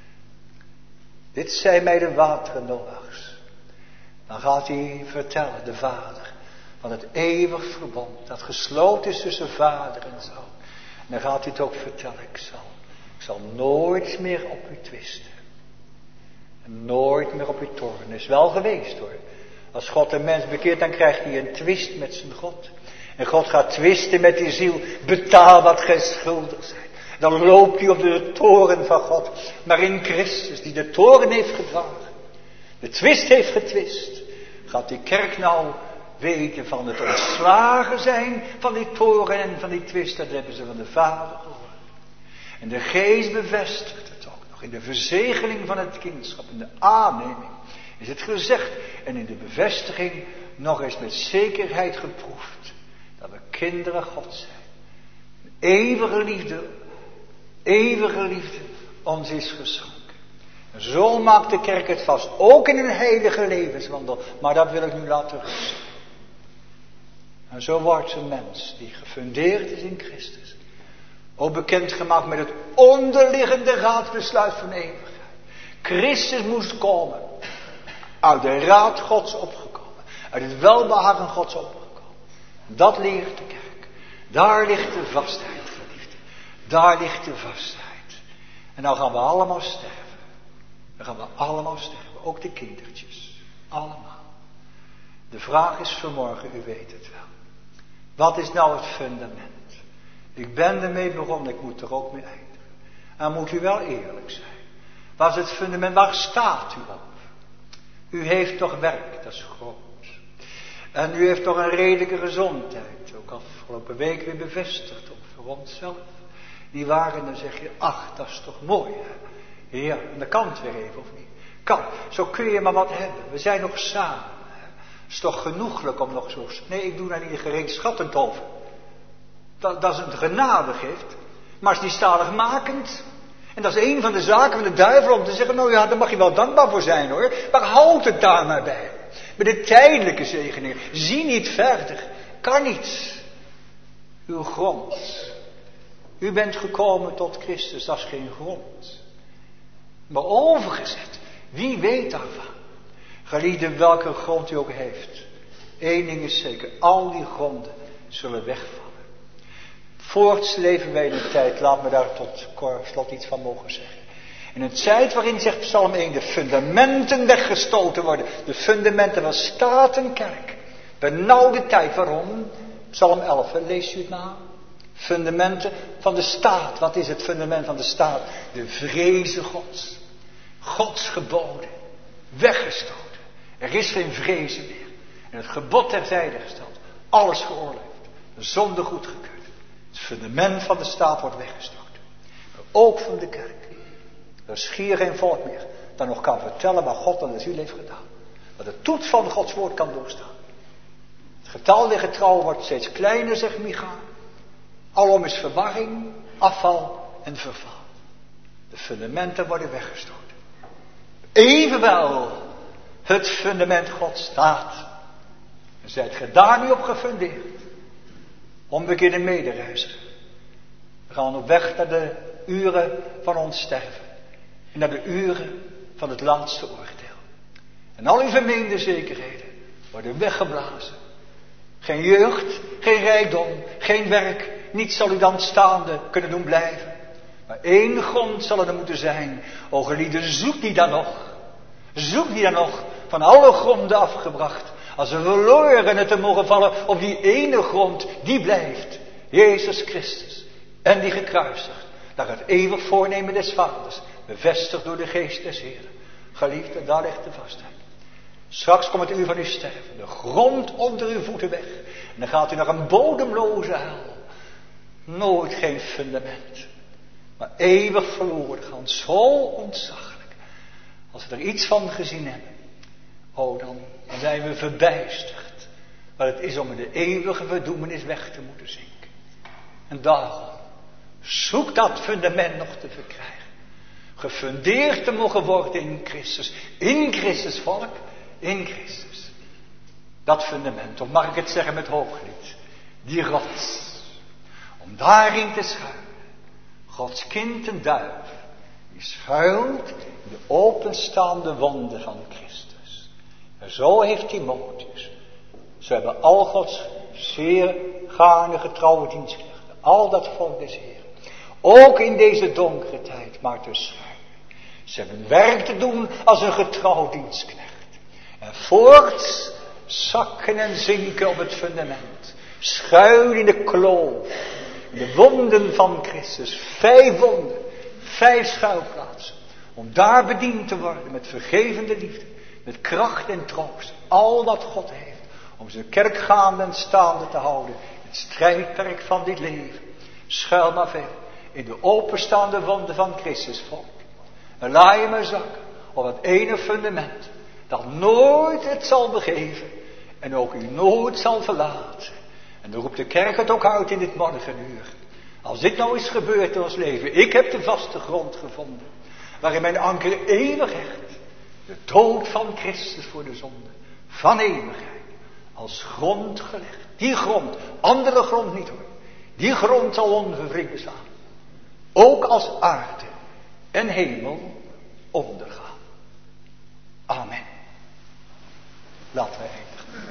Dit zijn mij de wateren Noachs. Dan gaat hij vertellen, de Vader. Van het eeuwig verbond. Dat gesloten is tussen Vader en Zoon. En dan gaat hij het ook vertellen. Ik zal, ik zal nooit meer op u twisten. En nooit meer op u tornen. Is wel geweest hoor. Als God een mens bekeert, dan krijgt hij een twist met zijn God. En God gaat twisten met die ziel. Betaal wat gij schuldig zijt. Dan loopt hij op de toren van God. Maar in Christus, die de toren heeft gedragen. De twist heeft getwist. Gaat die kerk nou weten van het ontslagen zijn van die toren en van die twist. Dat hebben ze van de Vader gehoord. En de Geest bevestigt het ook nog. In de verzegeling van het kindschap. In de aanneming is het gezegd. En in de bevestiging nog eens met zekerheid geproefd. Dat we kinderen God zijn. Eeuwige liefde. Eeuwige liefde ons is geschonken. En zo maakt de kerk het vast. Ook in een heilige levenswandel. Maar dat wil ik nu laten rusten. En zo wordt een mens die gefundeerd is in Christus. Ook bekendgemaakt met het onderliggende raadsbesluit van eeuwigheid. Christus moest komen. Uit de raad Gods opgekomen. Uit het welbehagen Gods opgekomen. Dat leert de kerk. Daar ligt de vastheid, geliefde. Daar ligt de vastheid. En dan gaan we allemaal sterven. Dan gaan we allemaal sterven. Ook de kindertjes. Allemaal. De vraag is vanmorgen, u weet het wel. Wat is nou het fundament? Ik ben ermee begonnen, ik moet er ook mee eindigen. En moet u wel eerlijk zijn. Wat is het fundament, waar staat u op? U heeft toch werk, dat is groot. En u heeft toch een redelijke gezondheid. Ook afgelopen week weer bevestigd, ook voor onszelf. Die waren, dan zeg je, ach, dat is toch mooi, hè? Ja, en dat kan het weer even, of niet? Kan, zo kun je maar wat hebben. We zijn nog samen. Het is toch genoeglijk om nog zo... Nee, ik doe daar niet gereedschappend over. Dat, dat is een genadegift. Maar is die zaligmakend? En dat is een van de zaken van de duivel om te zeggen, nou ja, daar mag je wel dankbaar voor zijn hoor. Maar houd het daar maar bij. Met de tijdelijke zegening. Zie niet verder. Kan niet. Uw grond. U bent gekomen tot Christus, dat is geen grond. Maar overgezet. Wie weet daarvan? Geliefde, welke grond u ook heeft. Eén ding is zeker, al die gronden zullen wegvallen. Voorts leven wij in een tijd, laat me daar tot slot iets van mogen zeggen. In een tijd waarin, zegt Psalm één, de fundamenten weggestoten worden. De fundamenten van staat en kerk. Benauwde tijd, waarom? Psalm elf, lees u het na? Fundamenten van de staat. Wat is het fundament van de staat? De vreze Gods. Gods geboden. Weggestoten. Er is geen vrezen meer. En het gebod terzijde gesteld. Alles geoorloofd. De zonde goedgekeurd. Het fundament van de staat wordt weggestoten. Maar ook van de kerk. Er is schier geen volk meer dat nog kan vertellen wat God aan de ziel heeft gedaan. Wat de toets van Gods woord kan doorstaan. Het getal der getrouwen wordt steeds kleiner, zegt Micha. Alom is verwarring, afval en verval. De fundamenten worden weggestoten. Evenwel, het fundament God staat. En zijt ge daar nu op gefundeerd. Onbekende medereiziger. We gaan op weg naar de uren van ons sterven. En naar de uren van het laatste oordeel. En al uw vermeende zekerheden worden weggeblazen. Geen jeugd, geen rijkdom, geen werk. Niets zal u dan staande kunnen doen blijven. Maar één grond zal er moeten zijn. O geliefden, zoek die dan nog. Zoek die dan nog, van alle gronden afgebracht. Als we verloren het te mogen vallen op die ene grond, die blijft. Jezus Christus. En die gekruisigd. Naar het eeuwig voornemen des Vaders. Bevestigd door de geest des Heeren. Geliefde, daar ligt de vastheid. Straks komt het uur van uw sterven. De grond onder uw voeten weg. En dan gaat u naar een bodemloze hel. Nooit geen fundament. Maar eeuwig verloren gaan. Zo ontzaglijk. Als we er iets van gezien hebben. Oh, dan, dan zijn we verbijsterd. Wat het is om in de eeuwige verdoemenis weg te moeten zinken. En daarom. Zoek dat fundament nog te verkrijgen. Gefundeerd te mogen worden in Christus. In Christus volk. In Christus. Dat fundament. Of mag ik het zeggen met hooglied. Die rots. Om daarin te schuilen. Gods kind en duif. Die schuilt in de openstaande wonden van Christus. En zo heeft Timotheus. Ze hebben al Gods zeer gaarne getrouwe dienstknechten. Al dat volk des Heeren. Ook in deze donkere tijd maar te schuilen. Ze hebben werk te doen als een getrouw dienstknecht. En voorts zakken en zinken op het fundament. Schuilen in de kloof. In de wonden van Christus. Vijf wonden. Vijf schuilplaatsen. Om daar bediend te worden met vergevende liefde. Met kracht en troost. Al wat God heeft. Om zijn kerk gaande en staande te houden. Het strijdperk van dit leven. Schuil maar verder. In de openstaande wonden van Christus volk. En laat je maar zakken op het ene fundament. Dat nooit het zal begeven. En ook u nooit zal verlaten. En dan roept de kerk het ook uit in dit morgenuur. Als dit nou is gebeurd in ons leven. Ik heb de vaste grond gevonden. Waarin mijn anker eeuwig hecht. De dood van Christus voor de zonde. Van eeuwigheid. Als grond gelegd. Die grond. Andere grond niet hoor. Die grond zal onverwrikt bestaan. Ook als aarde en hemel ondergaan. Amen. Laten wij eindigen.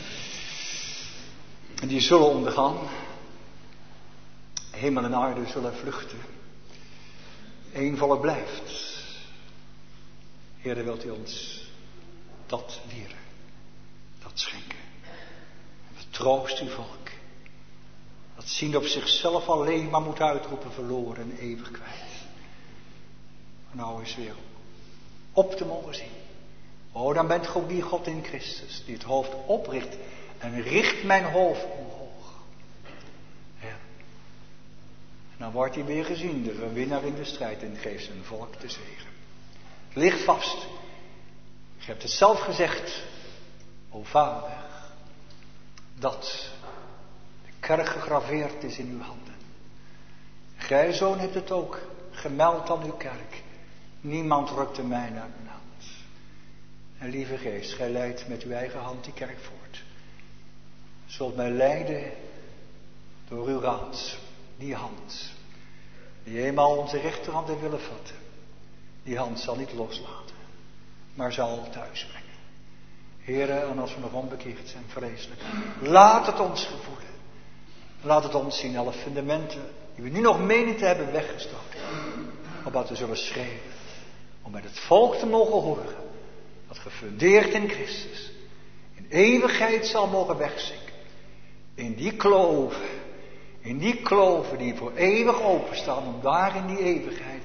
En die zullen ondergaan. Hemel en aarde zullen vluchten. Eén volk blijft. Heer, wilt u ons dat leren. Dat schenken. Vertroost uw volk. Dat Dat zien op zichzelf alleen maar moet uitroepen, verloren en eeuwig kwijt. Nou is weer op te mogen zien. O, dan bent God die God in Christus, die het hoofd opricht en richt mijn hoofd omhoog. Ja. En dan wordt hij weer gezien, de verwinnaar in de strijd, en geeft zijn volk de zegen. Het ligt vast. Je hebt het zelf gezegd, o Vader, dat de kerk gegraveerd is in uw handen. Gij, Zoon, hebt het ook gemeld aan uw kerk. Niemand rukte mij naar mijn hand. En lieve Geest, gij leidt met uw eigen hand die kerk voort. Zult mij leiden door uw raad, die hand, die eenmaal onze rechterhand heeft willen vatten. Die hand zal niet loslaten, maar zal thuis brengen. Here, en als we nog onbekeerd zijn, vreselijk, laat het ons gevoelen. Laat het ons zien, alle fundamenten die we nu nog menen te hebben weggestoten. Opdat we zullen schreeuwen, om met het volk te mogen horen, dat gefundeerd in Christus, in eeuwigheid zal mogen wegzinken. In die kloven, in die kloven die voor eeuwig openstaan, om daar in die eeuwigheid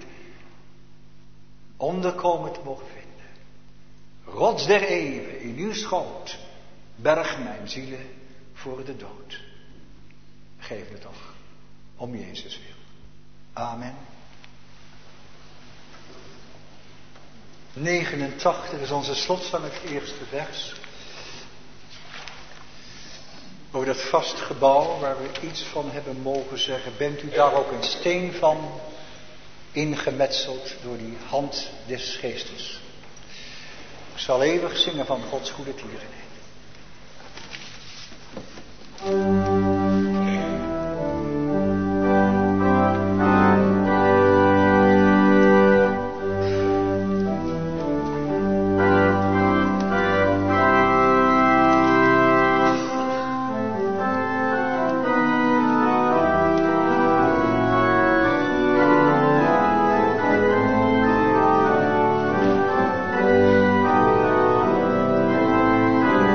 onderkomen te mogen vinden. Rots der eeuwen, in uw schoot, berg mijn zielen voor de dood. Geef het toch, om Jezus wil. Amen. negenentachtig is onze slot van het eerste vers. Over dat vast gebouw waar we iets van hebben mogen zeggen. Bent u daar ook een steen van ingemetseld door die hand des geestes? Ik zal eeuwig zingen van Gods goede tierenheid. Thank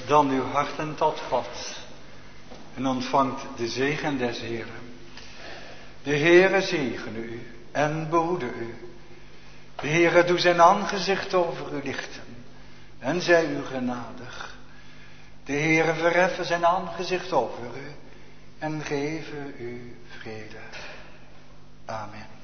dan uw harten tot God en ontvangt de zegen des Heeren. De Heere zegene u en behoede u. De Heere doe zijn aangezicht over u lichten en zij u genadig. De Heere verheffen zijn aangezicht over u en geven u vrede. Amen.